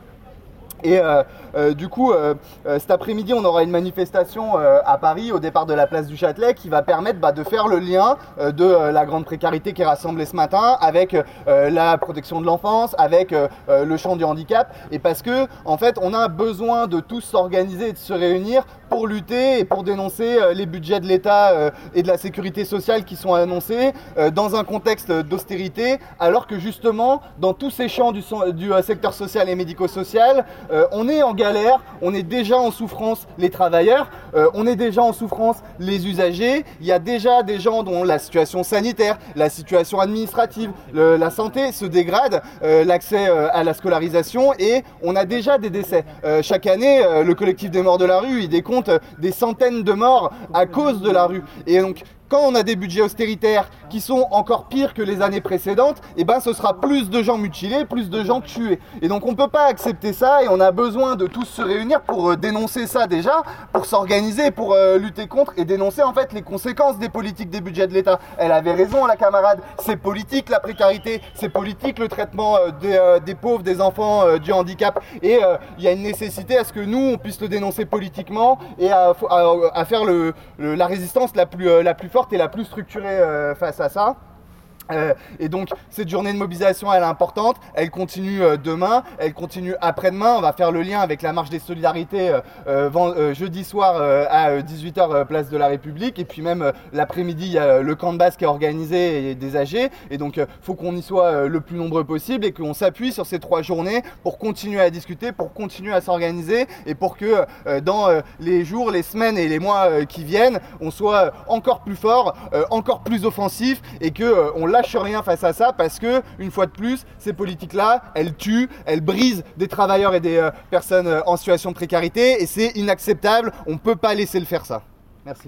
Et euh, euh, du coup, euh, euh, cet après-midi, on aura une manifestation euh, à Paris, au départ de la place du Châtelet, qui va permettre bah, de faire le lien euh, de euh, la grande précarité qui est rassemblée ce matin avec euh, la protection de l'enfance, avec euh, le champ du handicap. Et parce que, en fait, on a besoin de tous s'organiser et de se réunir pour lutter et pour dénoncer euh, les budgets de l'État euh, et de la sécurité sociale qui sont annoncés euh, dans un contexte d'austérité, alors que justement, dans tous ces champs du, du euh, secteur social et médico-social, Euh, on est en galère, on est déjà en souffrance les travailleurs, euh, on est déjà en souffrance les usagers, il y a déjà des gens dont la situation sanitaire, la situation administrative, le, la santé se dégrade, euh, l'accès euh, à la scolarisation, et on a déjà des décès. Euh, chaque année, euh, le collectif des morts de la rue, il décompte des centaines de morts à cause de la rue. Et donc, quand on a des budgets austéritaires qui sont encore pires que les années précédentes, eh ben ce sera plus de gens mutilés, plus de gens tués. Et donc on ne peut pas accepter ça, et on a besoin de tous se réunir pour euh, dénoncer ça déjà, pour s'organiser, pour euh, lutter contre et dénoncer en fait les conséquences des politiques des budgets de l'État. Elle avait raison, la camarade, c'est politique la précarité, c'est politique le traitement euh, des, euh, des pauvres, des enfants, euh, du handicap, et il euh, y a une nécessité à ce que nous on puisse le dénoncer politiquement et à, à, à faire le, le, la résistance la plus, euh, la plus forte et la plus structurée euh, face à ça. Euh, et donc cette journée de mobilisation elle est importante, elle continue euh, demain, elle continue après-demain. On va faire le lien avec la marche des solidarités euh, euh, euh, jeudi soir euh, à dix-huit heures euh, place de la République, et puis même euh, l'après-midi il y a le camp de base qui est organisé et des A G, et donc il euh, faut qu'on y soit euh, le plus nombreux possible et qu'on s'appuie sur ces trois journées pour continuer à discuter, pour continuer à s'organiser, et pour que euh, dans euh, les jours, les semaines et les mois euh, qui viennent, on soit encore plus fort, euh, encore plus offensif, et que euh, on lâche rien face à ça, parce que une fois de plus ces politiques là elles tuent, elles brisent des travailleurs et des euh, personnes euh, en situation de précarité, et c'est inacceptable, on peut pas laisser le faire ça. Merci.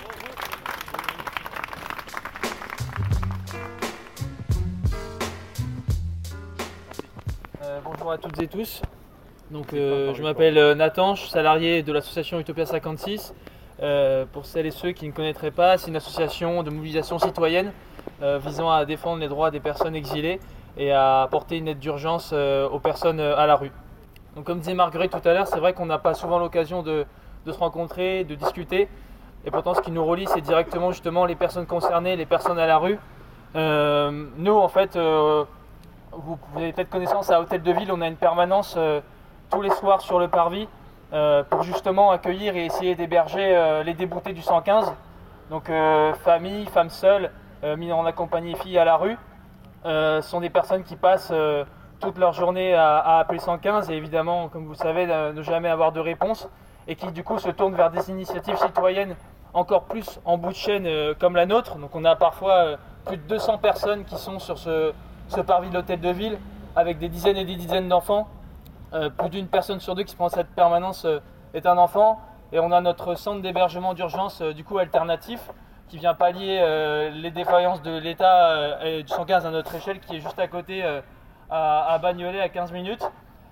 Euh, bonjour à toutes et tous. Donc euh, je m'appelle Nathan, je suis salarié de l'association Utopia cinquante-six. Euh, pour celles et ceux qui ne connaîtraient pas, c'est une association de mobilisation citoyenne euh, visant à défendre les droits des personnes exilées et à apporter une aide d'urgence euh, aux personnes euh, à la rue. Donc comme disait Marguerite tout à l'heure, c'est vrai qu'on n'a pas souvent l'occasion de, de se rencontrer, de discuter, et pourtant ce qui nous relie, c'est directement justement les personnes concernées, les personnes à la rue. Euh, nous en fait, euh, vous, vous avez peut-être connaissance, à Hôtel de Ville, on a une permanence euh, tous les soirs sur le parvis, Euh, pour justement accueillir et essayer d'héberger euh, les déboutés du cent quinze, donc euh, familles, femmes seules, euh, mises en compagnie filles à la rue. Euh, sont des personnes qui passent euh, toute leur journée à, à appeler cent quinze, et évidemment, comme vous le savez, ne, ne jamais avoir de réponse, et qui du coup se tournent vers des initiatives citoyennes encore plus en bout de chaîne euh, comme la nôtre. Donc on a parfois euh, plus de deux cents personnes qui sont sur ce, ce parvis de l'Hôtel de Ville, avec des dizaines et des dizaines d'enfants. Euh, plus d'une personne sur deux qui se prend à cette permanence euh, est un enfant, et on a notre centre d'hébergement d'urgence euh, du coup alternatif, qui vient pallier euh, les défaillances de l'État euh, et du cent quinze à notre échelle, qui est juste à côté euh, à, à Bagnolet, à quinze minutes.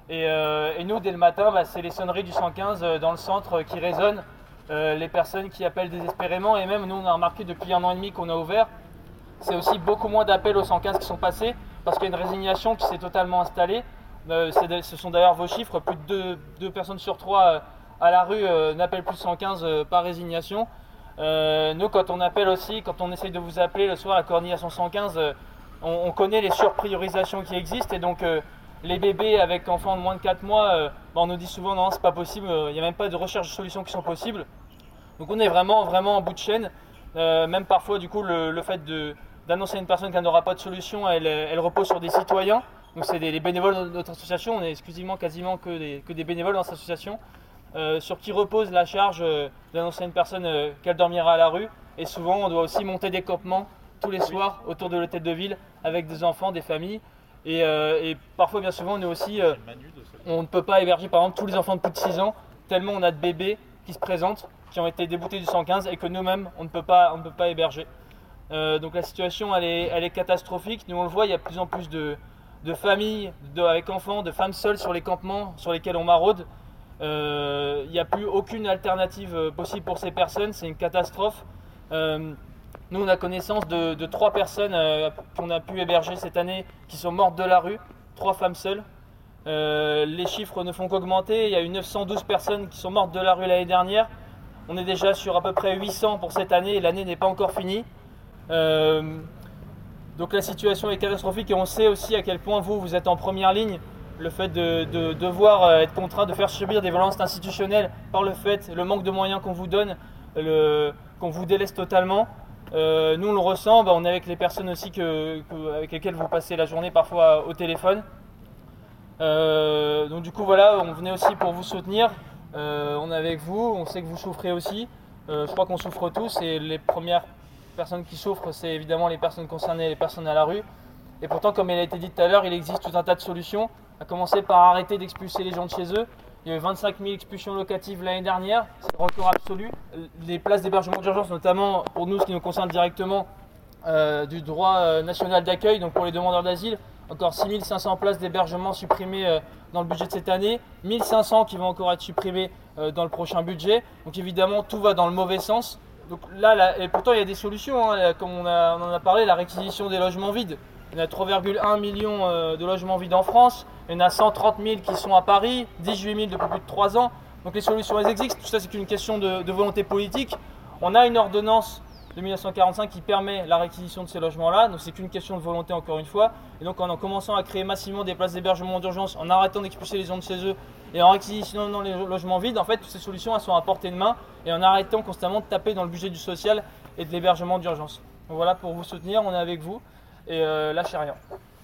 Et, euh, et nous, dès le matin, bah, c'est les sonneries du cent quinze euh, dans le centre euh, qui résonnent, euh, les personnes qui appellent désespérément. Et même nous, on a remarqué depuis un an et demi qu'on a ouvert, c'est aussi beaucoup moins d'appels au cent quinze qui sont passés parce qu'il y a une résignation qui s'est totalement installée. Euh, c'est, ce sont d'ailleurs vos chiffres, plus de deux, deux personnes sur trois euh, à la rue euh, n'appellent plus cent quinze euh, par résignation. Euh, nous, quand on appelle aussi, quand on essaye de vous appeler le soir à coordination cent quinze, euh, on, on connaît les surpriorisations qui existent et donc euh, les bébés avec enfants de moins de quatre mois, euh, bah, on nous dit souvent non, c'est pas possible, il euh, n'y a même pas de recherche de solutions qui sont possibles. Donc on est vraiment, vraiment en bout de chaîne. Euh, même parfois, du coup, le, le fait de, d'annoncer à une personne qu'elle n'aura pas de solution, elle, elle repose sur des citoyens. Donc c'est des, les bénévoles de notre association, on est exclusivement quasiment que des, que des bénévoles dans cette association, euh, sur qui repose la charge euh, d'annoncer à une personne euh, qu'elle dormira à la rue. Et souvent, on doit aussi monter des campements tous les soirs autour de l'hôtel de ville avec des enfants, des familles. Et, euh, et parfois, bien souvent, on est aussi, euh, on ne peut pas héberger par exemple tous les enfants de plus de six ans, tellement on a de bébés qui se présentent, qui ont été déboutés du cent quinze et que nous-mêmes, on ne peut pas, on ne peut pas héberger. Euh, donc la situation, elle est, elle est catastrophique. Nous, on le voit, il y a de plus en plus de, de familles de, avec enfants, de femmes seules sur les campements sur lesquels on maraude. Euh, il n'y a plus aucune alternative possible pour ces personnes, c'est une catastrophe. Euh, nous, on a connaissance de, de trois personnes euh, qu'on a pu héberger cette année qui sont mortes de la rue, trois femmes seules. Euh, les chiffres ne font qu'augmenter, il y a eu neuf cent douze personnes qui sont mortes de la rue l'année dernière. On est déjà sur à peu près huit cents pour cette année et l'année n'est pas encore finie. Euh, donc la situation est catastrophique et on sait aussi à quel point vous, vous êtes en première ligne. Le fait de, de, de devoir être contraint de faire subir des violences institutionnelles par le fait, le manque de moyens qu'on vous donne, le, qu'on vous délaisse totalement. Euh, nous on le ressent, bah, on est avec les personnes aussi que, que, avec lesquelles vous passez la journée parfois au téléphone. Euh, donc du coup voilà, on venait aussi pour vous soutenir. Euh, on est avec vous, on sait que vous souffrez aussi. Euh, je crois qu'on souffre tous et les premières personnes qui souffrent, c'est évidemment les personnes concernées, les personnes à la rue. Et pourtant, comme il a été dit tout à l'heure, il existe tout un tas de solutions. À commencer par arrêter d'expulser les gens de chez eux. Il y a eu vingt-cinq mille expulsions locatives l'année dernière, c'est le record absolu. Les places d'hébergement d'urgence, notamment pour nous, ce qui nous concerne directement, euh, du droit euh, national d'accueil, donc pour les demandeurs d'asile, encore six mille cinq cents places d'hébergement supprimées euh, dans le budget de cette année, mille cinq cents qui vont encore être supprimées euh, dans le prochain budget. Donc évidemment, tout va dans le mauvais sens. Donc là, là et pourtant, il y a des solutions, hein, comme on, a, on en a parlé, la réquisition des logements vides. Il y en a trois virgule un millions euh, de logements vides en France. Il y en a cent trente mille qui sont à Paris, dix-huit mille depuis plus de trois ans. Donc les solutions, elles existent. Tout ça, c'est qu'une question de, de volonté politique. On a une ordonnance de mille neuf cent quarante-cinq qui permet la réquisition de ces logements-là. Donc c'est qu'une question de volonté, encore une fois. Et donc en, en commençant à créer massivement des places d'hébergement d'urgence, en arrêtant d'expulser les gens de chez eux et en réquisitionnant les logements vides, en fait, toutes ces solutions, elles sont à portée de main. Et en arrêtant constamment de taper dans le budget du social et de l'hébergement d'urgence. Donc voilà, pour vous soutenir, on est avec vous. Et euh, lâchez rien.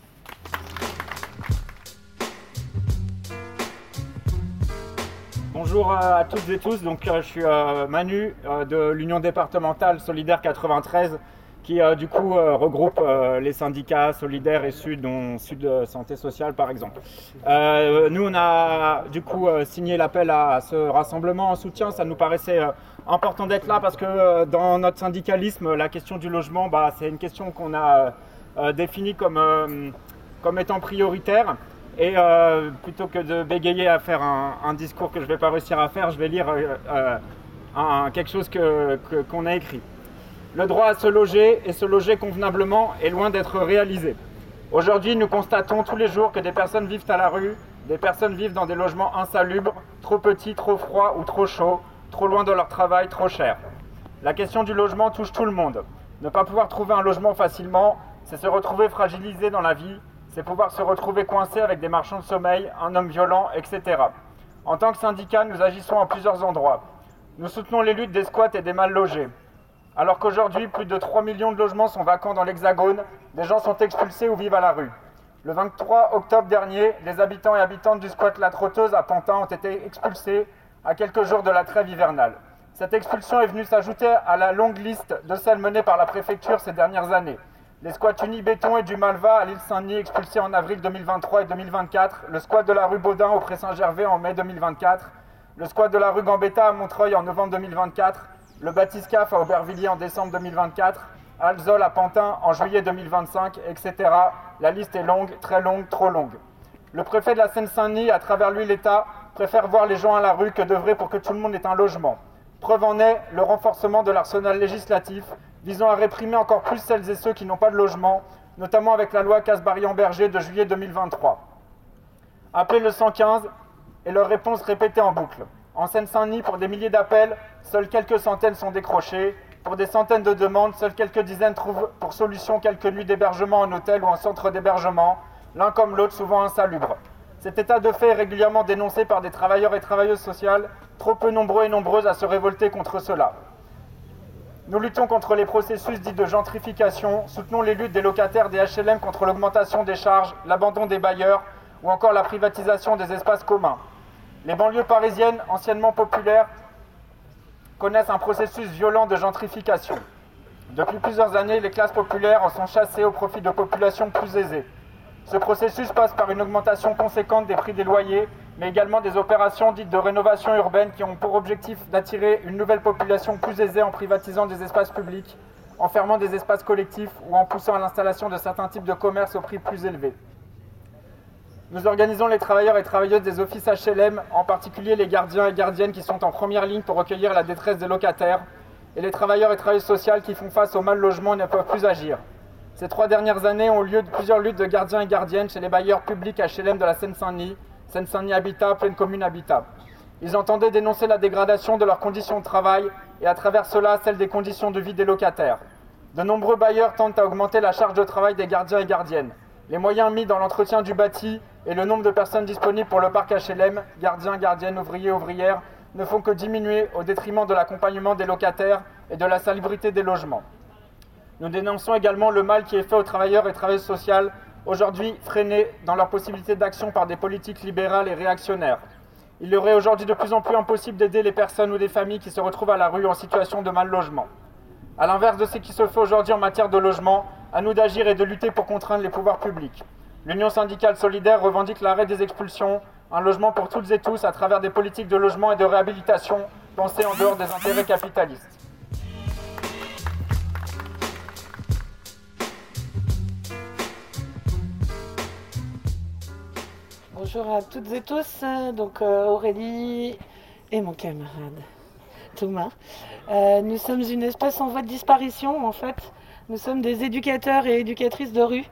Bonjour à toutes et tous, donc euh, je suis euh, Manu euh, de l'Union départementale Solidaire quatre-vingt-treize qui euh, du coup euh, regroupe euh, les syndicats Solidaires et Sud, dont Sud Santé Sociale par exemple. Euh, nous on a du coup euh, signé l'appel à, à ce rassemblement en soutien, ça nous paraissait euh, important d'être là parce que euh, dans notre syndicalisme la question du logement, bah, c'est une question qu'on a euh, définie comme, euh, comme étant prioritaire. Et euh, plutôt que de bégayer à faire un, un discours que je ne vais pas réussir à faire, je vais lire euh, euh, un, quelque chose que, que, qu'on a écrit. Le droit à se loger et se loger convenablement est loin d'être réalisé. Aujourd'hui, nous constatons tous les jours que des personnes vivent à la rue, des personnes vivent dans des logements insalubres, trop petits, trop froids ou trop chauds, trop loin de leur travail, trop cher. La question du logement touche tout le monde. Ne pas pouvoir trouver un logement facilement, c'est se retrouver fragilisé dans la vie, c'est pouvoir se retrouver coincé avec des marchands de sommeil, un homme violent, et cetera. En tant que syndicat, nous agissons en plusieurs endroits. Nous soutenons les luttes des squats et des mal logés. Alors qu'aujourd'hui, plus de trois millions de logements sont vacants dans l'Hexagone, des gens sont expulsés ou vivent à la rue. Le vingt-trois octobre dernier, les habitants et habitantes du squat La Trotteuse à Pantin ont été expulsés à quelques jours de la trêve hivernale. Cette expulsion est venue s'ajouter à la longue liste de celles menées par la préfecture ces dernières années. Les squats Unibéton et du Malva à l'île Saint-Denis expulsés en avril deux mille vingt-trois et deux mille vingt-quatre, le squat de la rue Baudin au Pré-Saint-Gervais en mai deux mille vingt-quatre, le squat de la rue Gambetta à Montreuil en novembre deux mille vingt-quatre, le Batiscaf à Aubervilliers en décembre deux mille vingt-quatre, Alzol à Pantin en juillet deux mille vingt-cinq, et cetera. La liste est longue, très longue, trop longue. Le préfet de la Seine-Saint-Denis, à travers lui l'État, préfère voir les gens à la rue que d'œuvrer pour que tout le monde ait un logement. Preuve en est le renforcement de l'arsenal législatif visant à réprimer encore plus celles et ceux qui n'ont pas de logement, notamment avec la loi Kasbarian-Berger de juillet deux mille vingt-trois. Appelez le cent quinze et leur réponse répétée en boucle. En Seine-Saint-Denis, pour des milliers d'appels, seules quelques centaines sont décrochés. Pour des centaines de demandes, seules quelques dizaines trouvent pour solution quelques nuits d'hébergement en hôtel ou en centre d'hébergement, l'un comme l'autre souvent insalubre. Cet état de fait est régulièrement dénoncé par des travailleurs et travailleuses sociales, trop peu nombreux et nombreuses à se révolter contre cela. Nous luttons contre les processus dits de gentrification, soutenons les luttes des locataires des H L M contre l'augmentation des charges, l'abandon des bailleurs ou encore la privatisation des espaces communs. Les banlieues parisiennes, anciennement populaires, connaissent un processus violent de gentrification. Depuis plusieurs années, les classes populaires en sont chassées au profit de populations plus aisées. Ce processus passe par une augmentation conséquente des prix des loyers, mais également des opérations dites de rénovation urbaine qui ont pour objectif d'attirer une nouvelle population plus aisée en privatisant des espaces publics, en fermant des espaces collectifs ou en poussant à l'installation de certains types de commerces au prix plus élevés. Nous organisons les travailleurs et travailleuses des offices H L M, en particulier les gardiens et gardiennes qui sont en première ligne pour recueillir la détresse des locataires, et les travailleurs et travailleuses sociales qui font face au mal logement et ne peuvent plus agir. Ces trois dernières années ont lieu de plusieurs luttes de gardiens et gardiennes chez les bailleurs publics H L M de la Seine-Saint-Denis, Seine-Saint-Denis Habitat, Pleine Commune Habitat. Ils entendaient dénoncer la dégradation de leurs conditions de travail et à travers cela celle des conditions de vie des locataires. De nombreux bailleurs tentent à augmenter la charge de travail des gardiens et gardiennes. Les moyens mis dans l'entretien du bâti et le nombre de personnes disponibles pour le parc H L M, gardiens, gardiennes, ouvriers, ouvrières, ne font que diminuer au détriment de l'accompagnement des locataires et de la salubrité des logements. Nous dénonçons également le mal qui est fait aux travailleurs et travailleuses sociales, aujourd'hui freinés dans leur possibilité d'action par des politiques libérales et réactionnaires. Il leur est aujourd'hui de plus en plus impossible d'aider les personnes ou des familles qui se retrouvent à la rue en situation de mal logement. À l'inverse de ce qui se fait aujourd'hui en matière de logement, à nous d'agir et de lutter pour contraindre les pouvoirs publics. L'Union syndicale solidaire revendique l'arrêt des expulsions, un logement pour toutes et tous à travers des politiques de logement et de réhabilitation pensées en dehors des intérêts capitalistes. Bonjour à toutes et tous, donc euh, Aurélie et mon camarade Thomas. Euh, nous sommes une espèce en voie de disparition en fait. Nous sommes des éducateurs et éducatrices de rue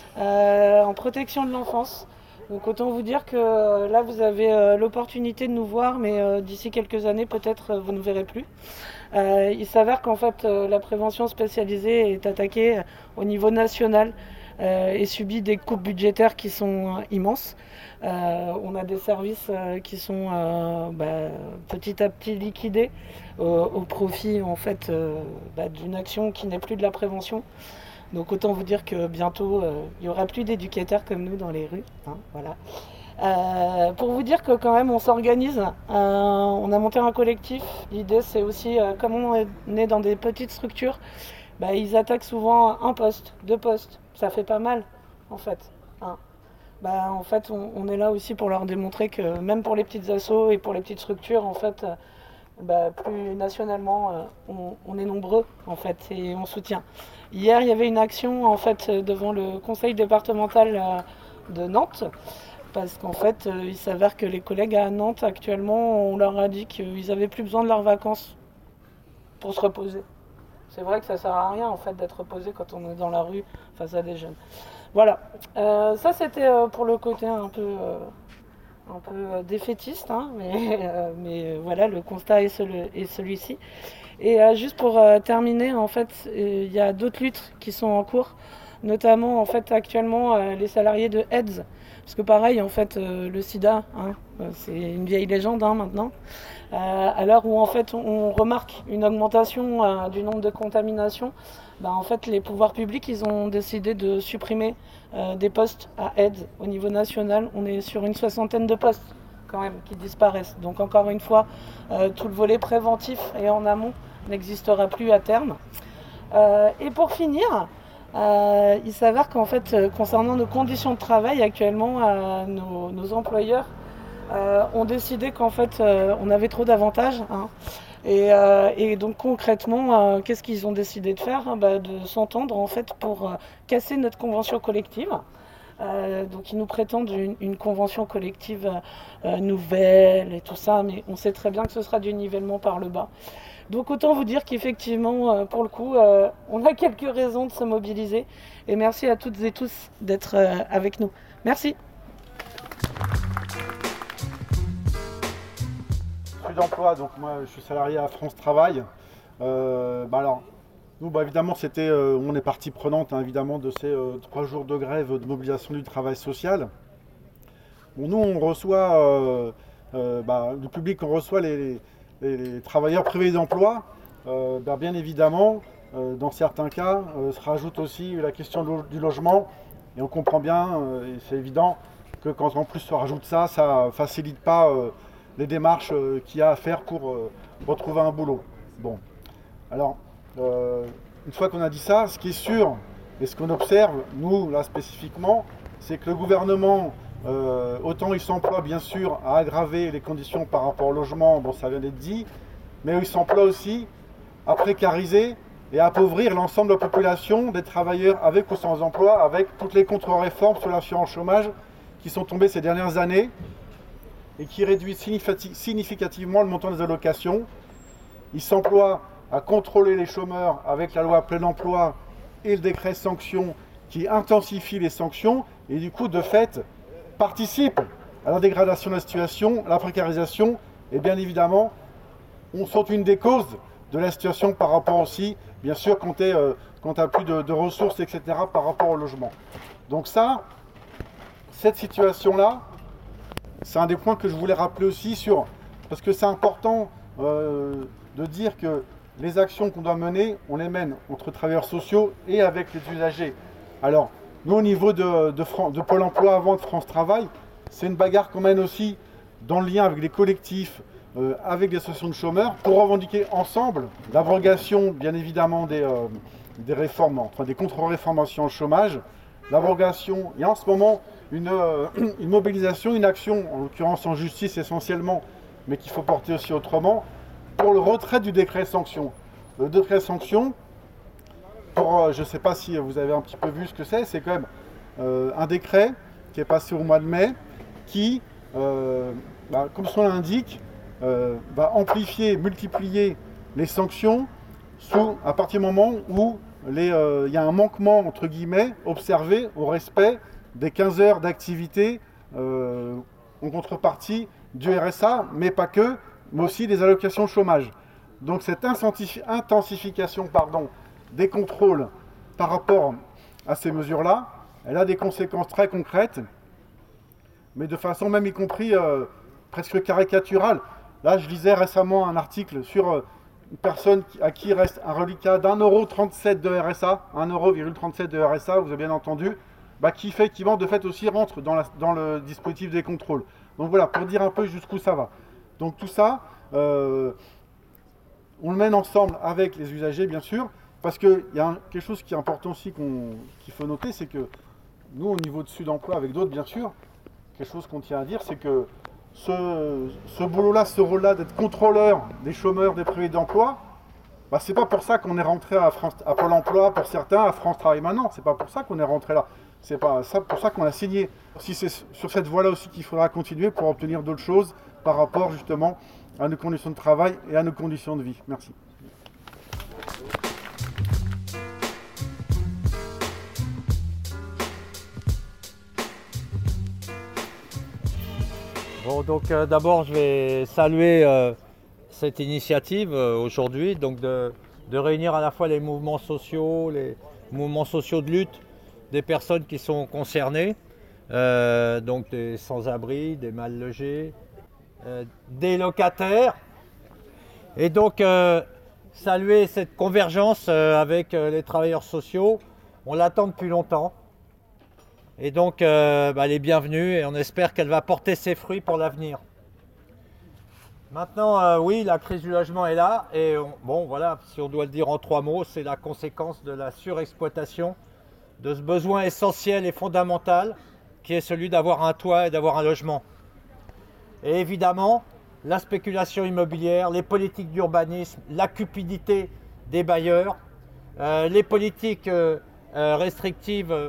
euh, en protection de l'enfance. Donc autant vous dire que euh, là vous avez euh, l'opportunité de nous voir, mais euh, d'ici quelques années peut-être euh, vous ne nous verrez plus. Euh, il s'avère qu'en fait euh, la prévention spécialisée est attaquée euh, au niveau national euh, et subit des coupes budgétaires qui sont euh, immenses. Euh, on a des services euh, qui sont euh, bah, petit à petit liquidés euh, au profit en fait euh, bah, d'une action qui n'est plus de la prévention. Donc autant vous dire que bientôt euh, il n'y aura plus d'éducateurs comme nous dans les rues. Hein, voilà. Euh, pour vous dire que quand même on s'organise, euh, on a monté un collectif. L'idée c'est aussi, euh, comme on est dans des petites structures, bah, ils attaquent souvent un poste, deux postes. Ça fait pas mal en fait. Hein. Bah, en fait, on, on est là aussi pour leur démontrer que même pour les petites assos et pour les petites structures, en fait, euh, bah, plus nationalement, euh, on, on est nombreux en fait et on soutient. Hier, il y avait une action en fait devant le conseil départemental euh, de Nantes, parce qu'en fait, euh, il s'avère que les collègues à Nantes actuellement, on leur a dit qu'ils n'avaient plus besoin de leurs vacances pour se reposer. C'est vrai que ça sert à rien en fait d'être reposé quand on est dans la rue face à des jeunes. Voilà, euh, ça c'était euh, pour le côté un peu, euh, un peu euh, défaitiste, hein, mais, euh, mais euh, voilà, le constat est, celui, est celui-ci. Et euh, juste pour euh, terminer, en fait, il y a d'autres luttes qui sont en cours, notamment en fait actuellement euh, les salariés de AIDS, parce que pareil, en fait, euh, le sida, hein, c'est une vieille légende hein, maintenant. Euh, à l'heure où en fait on remarque une augmentation euh, du nombre de contaminations, bah, en fait les pouvoirs publics ils ont décidé de supprimer euh, des postes à AIDS au niveau national. On est sur une soixantaine de postes quand même qui disparaissent. Donc encore une fois, euh, tout le volet préventif et en amont n'existera plus à terme. Euh, et pour finir, euh, il s'avère qu'en fait euh, concernant nos conditions de travail actuellement, euh, nos, nos employeurs Euh, ont décidé qu'en fait euh, on avait trop d'avantages hein. et, euh, et donc concrètement euh, qu'est-ce qu'ils ont décidé de faire hein, bah, de s'entendre en fait pour euh, casser notre convention collective Euh, donc ils nous prétendent une, une convention collective euh, nouvelle et tout ça, mais on sait très bien que ce sera du nivellement par le bas. Donc autant vous dire qu'effectivement, euh, pour le coup, euh, on a quelques raisons de se mobiliser. Et merci à toutes et tous d'être euh, avec nous. Merci. Sud Emploi, donc moi je suis salarié à France Travail. Euh, bah alors, nous bah évidemment c'était, euh, on est partie prenante hein, évidemment de ces euh, trois jours de grève de mobilisation du travail social. Bon, nous on reçoit euh, euh, bah, du public, on reçoit les, les, les travailleurs privés d'emploi. Euh, bah, bien évidemment, euh, dans certains cas, euh, se rajoute aussi la question lo- du logement. Et on comprend bien, euh, et c'est évident, que quand en plus se rajoute ça, ça ne facilite pas euh, les démarches euh, qu'il y a à faire pour euh, retrouver un boulot. Bon, alors, euh, une fois qu'on a dit ça, ce qui est sûr, et ce qu'on observe, nous, là spécifiquement, c'est que le gouvernement, euh, autant il s'emploie bien sûr à aggraver les conditions par rapport au logement, bon ça vient d'être dit, mais il s'emploie aussi à précariser et à appauvrir l'ensemble de la population, des travailleurs avec ou sans emploi, avec toutes les contre-réformes sur l'assurance chômage qui sont tombées ces dernières années et qui réduisent significativement le montant des allocations. Il s'emploie à contrôler les chômeurs avec la loi plein emploi et le décret sanction qui intensifie les sanctions et du coup de fait participe à la dégradation de la situation, à la précarisation et bien évidemment on sont une des causes de la situation par rapport aussi, bien sûr, quand tu euh, as plus de, de ressources, et cetera, par rapport au logement. Donc ça, cette situation-là, c'est un des points que je voulais rappeler aussi sur, parce que c'est important euh, de dire que les actions qu'on doit mener, on les mène entre travailleurs sociaux et avec les usagers. Alors, nous, au niveau de, de, Fran- de Pôle emploi avant de France Travail, c'est une bagarre qu'on mène aussi dans le lien avec les collectifs, Euh, avec les associations de chômeurs pour revendiquer ensemble l'abrogation bien évidemment des, euh, des réformes, enfin des contre-réformes en chômage, l'abrogation, il y a en ce moment une, euh, une mobilisation, une action, en l'occurrence en justice essentiellement, mais qu'il faut porter aussi autrement, pour le retrait du décret sanction. Le décret sanction, pour, euh, je ne sais pas si vous avez un petit peu vu ce que c'est, c'est quand même euh, un décret qui est passé au mois de mai, qui, euh, bah, comme son nom l'indique, Euh, va amplifier, multiplier les sanctions sous, à partir du moment où il euh, y a un manquement, entre guillemets, observé au respect des quinze heures d'activité euh, en contrepartie du R S A, mais pas que, mais aussi des allocations chômage. Donc cette intensification pardon, des contrôles par rapport à ces mesures-là, elle a des conséquences très concrètes, mais de façon même y compris euh, presque caricaturale. Là, je lisais récemment un article sur une personne à qui reste un reliquat d'un euro trente-sept de R S A, un euro trente-sept de R S A, vous avez bien entendu, bah, qui fait qui de fait aussi rentre dans, la, dans le dispositif des contrôles. Donc voilà, pour dire un peu jusqu'où ça va. Donc tout ça, euh, on le mène ensemble avec les usagers, bien sûr, parce qu'il y a un, quelque chose qui est important aussi qu'on, qu'il faut noter, c'est que nous, au niveau de Sud Emploi, avec d'autres, bien sûr, quelque chose qu'on tient à dire, c'est que Ce, ce boulot-là, ce rôle-là d'être contrôleur des chômeurs, des privés d'emploi, bah, c'est pas pour ça qu'on est rentré à, France, à Pôle emploi, pour certains, à France Travail maintenant. C'est pas pour ça qu'on est rentré là. C'est pas ça, pour ça qu'on a signé. Si c'est sur cette voie-là aussi qu'il faudra continuer pour obtenir d'autres choses par rapport justement à nos conditions de travail et à nos conditions de vie. Merci. Bon, donc euh, d'abord, je vais saluer euh, cette initiative euh, aujourd'hui, donc de, de réunir à la fois les mouvements sociaux, les mouvements sociaux de lutte, des personnes qui sont concernées, euh, donc des sans-abri, des mal logés, euh, des locataires, et donc euh, saluer cette convergence euh, avec euh, les travailleurs sociaux. On l'attend depuis longtemps. Et donc, euh, bah, elle est bienvenue et on espère qu'elle va porter ses fruits pour l'avenir. Maintenant, euh, oui, la crise du logement est là. Et on, bon, voilà, si on doit le dire en trois mots, c'est la conséquence de la surexploitation de ce besoin essentiel et fondamental qui est celui d'avoir un toit et d'avoir un logement. Et évidemment, la spéculation immobilière, les politiques d'urbanisme, la cupidité des bailleurs, euh, les politiques euh, euh, restrictives euh,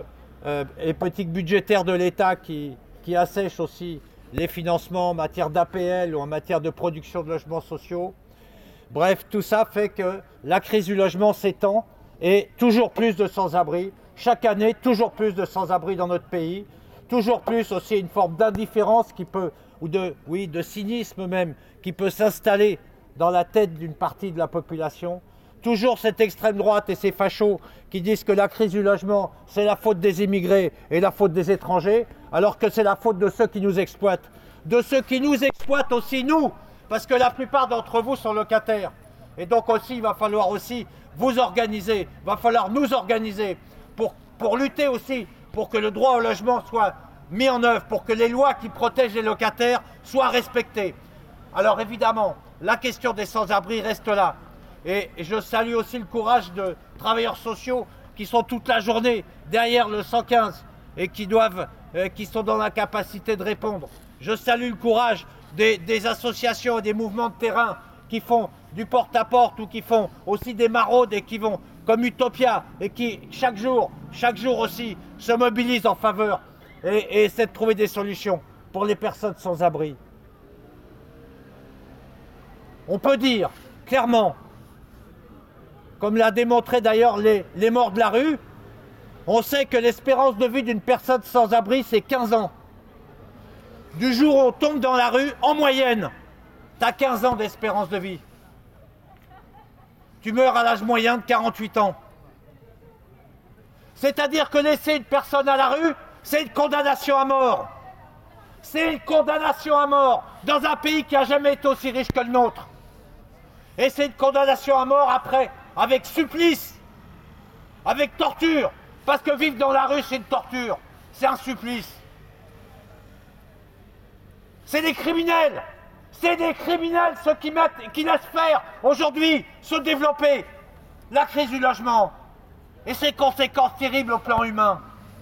euh, les politiques budgétaires de l'État qui, qui assèchent aussi les financements en matière d'A P L ou en matière de production de logements sociaux. Bref, tout ça fait que la crise du logement s'étend et toujours plus de sans-abri. Chaque année, toujours plus de sans-abri dans notre pays. Toujours plus aussi une forme d'indifférence qui peut, ou de, oui, de cynisme même, qui peut s'installer dans la tête d'une partie de la population. Toujours cette extrême droite et ces fachos qui disent que la crise du logement, c'est la faute des immigrés et la faute des étrangers, alors que c'est la faute de ceux qui nous exploitent. De ceux qui nous exploitent aussi, nous, parce que la plupart d'entre vous sont locataires. Et donc aussi, il va falloir aussi vous organiser, il va falloir nous organiser pour, pour lutter aussi pour que le droit au logement soit mis en œuvre, pour que les lois qui protègent les locataires soient respectées. Alors évidemment, la question des sans-abri reste là. Et je salue aussi le courage de travailleurs sociaux qui sont toute la journée derrière le cent quinze et qui, doivent, euh, qui sont dans la capacité de répondre. Je salue le courage des, des associations et des mouvements de terrain qui font du porte-à-porte ou qui font aussi des maraudes et qui vont comme Utopia et qui chaque jour, chaque jour aussi se mobilisent en faveur et, et essaient de trouver des solutions pour les personnes sans abri. On peut dire clairement, comme l'a démontré d'ailleurs les, les morts de la rue, on sait que l'espérance de vie d'une personne sans abri, c'est quinze ans. Du jour où on tombe dans la rue, en moyenne, tu as quinze ans d'espérance de vie. Tu meurs à l'âge moyen de quarante-huit ans. C'est-à-dire que laisser une personne à la rue, c'est une condamnation à mort. C'est une condamnation à mort dans un pays qui n'a jamais été aussi riche que le nôtre. Et c'est une condamnation à mort après, avec supplice, avec torture. Parce que vivre dans la rue, c'est une torture. C'est un supplice. C'est des criminels. C'est des criminels ceux qui, mettent, qui laissent faire aujourd'hui se développer la crise du logement et ses conséquences terribles au plan humain.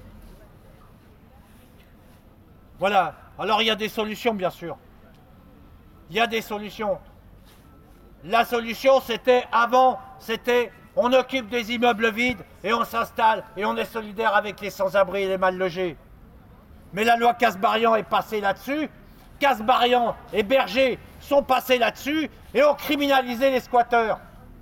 Voilà. Alors il y a des solutions, bien sûr. Il y a des solutions. La solution, c'était avant, c'était on occupe des immeubles vides et on s'installe et on est solidaire avec les sans-abri et les mal logés. Mais la loi Kasbarian est passée là-dessus. Kasbarian et Berger sont passés là-dessus et ont criminalisé les squatteurs.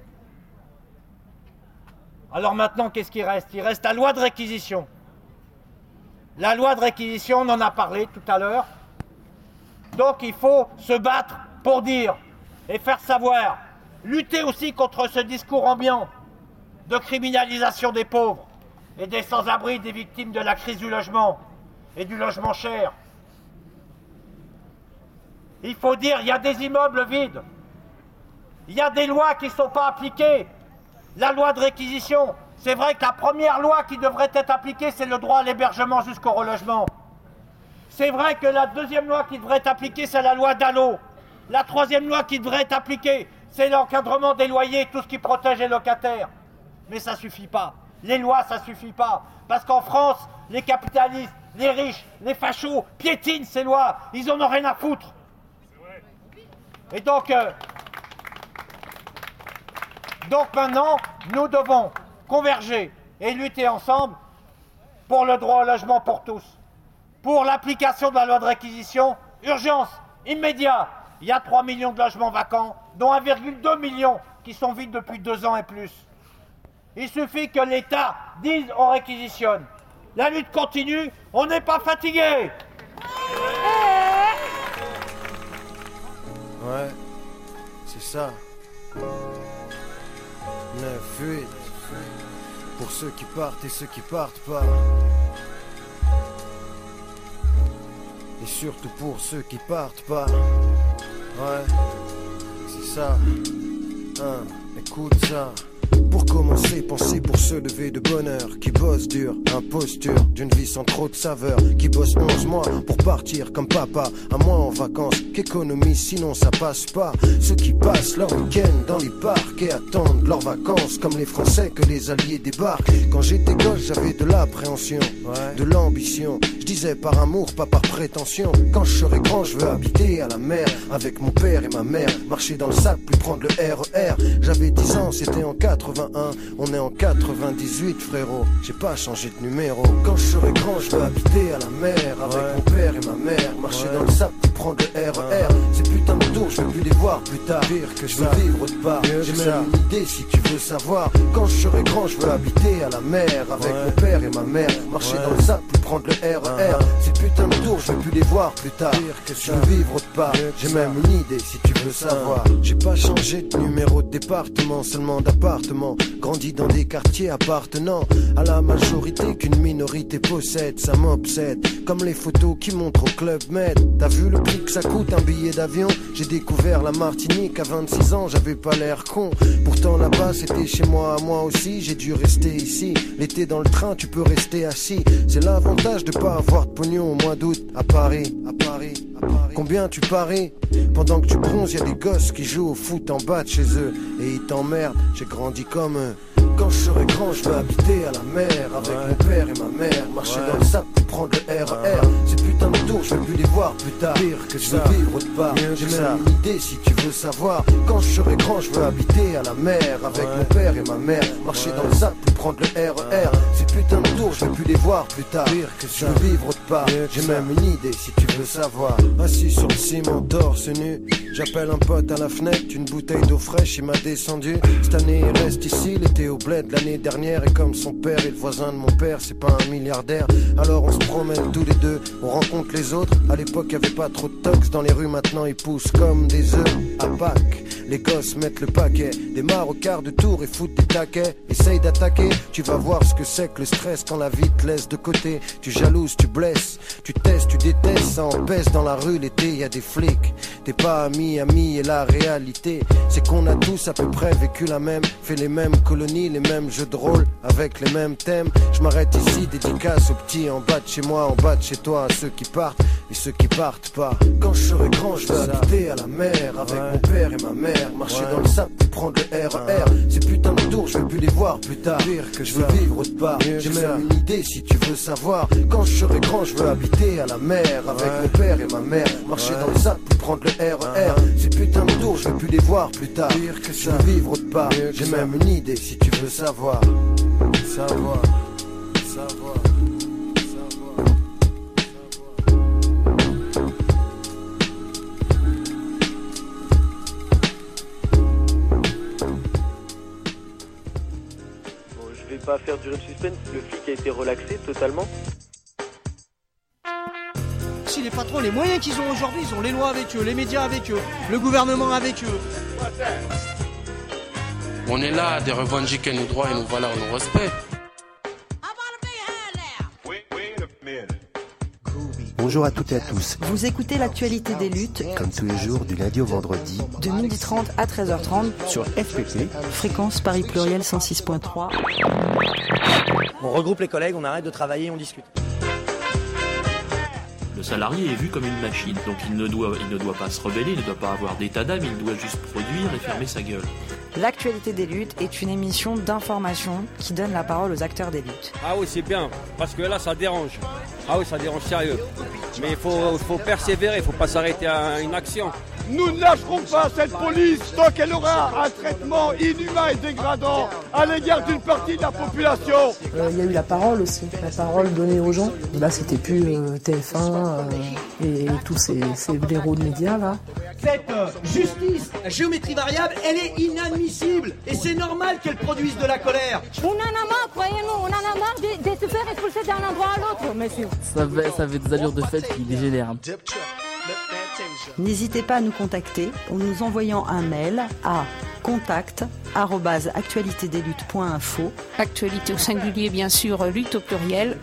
Alors maintenant, qu'est-ce qui reste? Il reste la loi de réquisition. La loi de réquisition, on en a parlé tout à l'heure. Donc il faut se battre pour dire et faire savoir, lutter aussi contre ce discours ambiant de criminalisation des pauvres et des sans-abri, des victimes de la crise du logement et du logement cher. Il faut dire, il y a des immeubles vides. Il y a des lois qui ne sont pas appliquées. La loi de réquisition, c'est vrai que la première loi qui devrait être appliquée, c'est le droit à l'hébergement jusqu'au relogement. C'est vrai que la deuxième loi qui devrait être appliquée, c'est la loi Dallot. La troisième loi qui devrait être appliquée, c'est l'encadrement des loyers, tout ce qui protège les locataires. Mais ça ne suffit pas. Les lois, ça ne suffit pas. Parce qu'en France, les capitalistes, les riches, les fachos piétinent ces lois. Ils n'en ont rien à foutre. Et donc, euh, donc maintenant, nous devons converger et lutter ensemble pour le droit au logement pour tous. Pour l'application de la loi de réquisition, urgence, immédiat. Il y a trois millions de logements vacants, dont un virgule deux million qui sont vides depuis deux ans et plus. Il suffit que l'État dise on réquisitionne. La lutte continue, on n'est pas fatigué. Ouais, c'est ça. neuf huit. Pour ceux qui partent et ceux qui partent pas. Et surtout pour ceux qui partent pas. Ouais, c'est ça. Hein, écoute ça. Pour commencer, pensez pour se lever de bonheur, qui bosse dur, imposture d'une vie sans trop de saveur, qui bosse onze mois pour partir comme papa, un mois en vacances, qu'économise sinon ça passe pas. Ceux qui passent leur week-end dans les parcs et attendent leurs vacances, comme les Français que les Alliés débarquent. Quand j'étais gosse, j'avais de l'appréhension, ouais. de l'ambition. Je disais par amour, pas par prétention. Quand je serai grand, je veux habiter à la mer, avec mon père et ma mère, marcher dans le sable, puis prendre le R E R. J'avais dix ans, c'était en quatre-vingt. quatre-vingt-un, on est en quatre-vingt-dix-huit frérot. J'ai pas changé de numéro. Quand je serai grand, je veux habiter à la mer avec ouais. mon père et ma mère. Marcher ouais. dans le sable pour prendre le R E R. Ces putains de tours, je veux plus les voir plus tard. Pire que je veux vivre autre part. J'ai même une idée si tu veux savoir. Quand je serai grand, je veux habiter à la mer avec ouais. mon père et ma mère. Marcher ouais. dans le sable pour prendre le R E R. Ces putains de tours, je veux plus les voir plus tard. Pire que je veux vivre autre part. J'ai même une idée si tu veux savoir. J'ai pas changé de numéro de département, seulement d'appartement. Grandi dans des quartiers appartenant à la majorité qu'une minorité possède. Ça m'obsède, comme les photos qui montrent au Club Med. T'as vu le prix que ça coûte un billet d'avion? J'ai découvert la Martinique à vingt-six ans, j'avais pas l'air con. Pourtant là-bas c'était chez moi, moi aussi. J'ai dû rester ici. L'été dans le train tu peux rester assis. C'est l'avantage de pas avoir de pognon au mois d'août. À Paris, à Paris, à Paris. Combien tu paries? Pendant que tu bronzes, y'a des gosses qui jouent au foot en bas de chez eux. Et ils t'emmerdent, j'ai grandi comme eux. Quand je serai grand, je veux habiter à la mer avec ouais. mon père et ma mère. Marcher ouais. dans le sable pour prendre le R E R. Ces putains de tours, je veux plus les voir plus tard. Pire que je veux vivre autre part. J'ai même une idée si tu veux savoir. Quand je serai grand, je veux habiter à la mer avec ouais. mon père et ma mère. Marcher ouais. dans le sable pour prendre le R E R. Ces putains de tours, je veux plus les voir plus tard. Pire que je veux vivre autre part. J'ai même une idée si tu veux savoir. Assis sur le ciment, torse nu, j'appelle un pote à la fenêtre. Une bouteille d'eau fraîche, il m'a descendu. Cette année, il reste ici, l'été au bled l'année dernière. Et comme son père et le voisin de mon père, c'est pas un milliardaire. Alors on se promène tous les deux, on rencontre les autres. À l'époque, y'avait pas trop de tox dans les rues, maintenant ils poussent comme des œufs à Pâques. Les gosses mettent le paquet, démarrent au quart de tour et foutent des taquets. Essaye d'attaquer, tu vas voir ce que c'est que le stress quand la vie te laisse de côté. Tu jalouses, tu blesses, tu testes, tu détestes, ça empêche dans la rue l'été, y a des flics. T'es pas ami, ami et la réalité, c'est qu'on a tous à peu près vécu la même, fait les mêmes colonies, les mêmes jeux de rôle, avec les mêmes thèmes. Je m'arrête ici, dédicace aux petits en bas de chez moi, en bas de chez toi, à ceux qui partent et ceux qui partent pas. Quand je serai grand, je veux habiter à la mer avec ouais. mon père et ma mère. Marcher ouais. dans le sable pour prendre le R E R. Ces putains de tours, je veux plus les voir plus tard. Pire que je veux vivre autre part. J'ai même une idée si tu veux savoir. Quand je serai grand, je veux habiter à la mer avec ouais. mon père et ma mère. Marcher ouais. dans le sable pour prendre le R E R. Ces putains de tours, je veux plus les voir plus tard. Pire que je veux vivre autre part. J'ai même une idée si tu veux savoir. Savoir, savoir. Pas faire durer le suspense, le flic a été relaxé totalement. Si les patrons, les moyens qu'ils ont aujourd'hui, ils ont les lois avec eux, les médias avec eux, le gouvernement avec eux. On est là de revendiquer nos droits et nos valeurs, nos respects. Bonjour à toutes et à tous. Vous écoutez l'actualité des luttes, comme tous les jours du lundi au vendredi, de midi trente à treize heures trente, sur F P P, fréquence Paris Pluriel cent six point trois. On regroupe les collègues, on arrête de travailler, on discute. Le salarié est vu comme une machine, donc il ne doit, il ne doit pas se rebeller, il ne doit pas avoir d'état d'âme, il doit juste produire et fermer sa gueule. L'actualité des luttes est une émission d'information qui donne la parole aux acteurs des luttes. Ah oui, c'est bien, parce que là, ça dérange. Ah oui, ça dérange sérieux. Mais il faut, faut persévérer, il ne faut pas s'arrêter à une action. Nous ne lâcherons pas cette police tant qu'elle aura un traitement inhumain et dégradant à l'égard d'une partie de la population. Il euh, y a eu la parole aussi, la parole donnée aux gens. Là, c'était plus euh, T F un euh, et, et tous ces, ces blaireaux de médias là. Cette euh, justice, la géométrie variable, elle est inadmissible. Et c'est normal qu'elle produise de la colère. On en a marre, croyez-nous, on en a marre de, de se faire expulser d'un endroit à l'autre, monsieur. Ça avait, ça avait des allures de fête qui dégénèrent. N'hésitez pas à nous contacter en nous envoyant un mail à contact arobase actualité des luttes point info. Actualité au singulier, bien sûr, lutte au pluriel.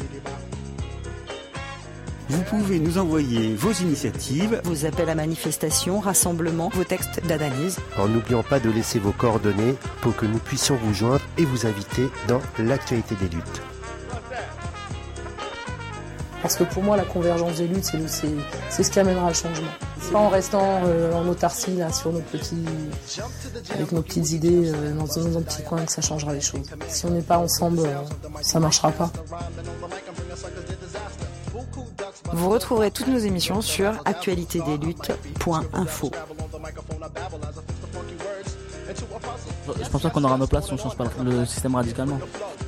Vous pouvez nous envoyer vos initiatives, vos appels à manifestation, rassemblements, vos textes d'analyse. En n'oubliant pas de laisser vos coordonnées pour que nous puissions vous joindre et vous inviter dans l'actualité des luttes. Parce que pour moi, la convergence des luttes, c'est, c'est, c'est ce qui amènera le changement. C'est pas en restant euh, en autarcie, là, sur nos petits, avec nos petites idées, euh, dans, dans un petit coin, que ça changera les choses. Si on n'est pas ensemble, euh, ça marchera pas. Vous retrouverez toutes nos émissions sur actualité des luttes point info. Je pense pas qu'on aura nos places si on change pas le système radicalement.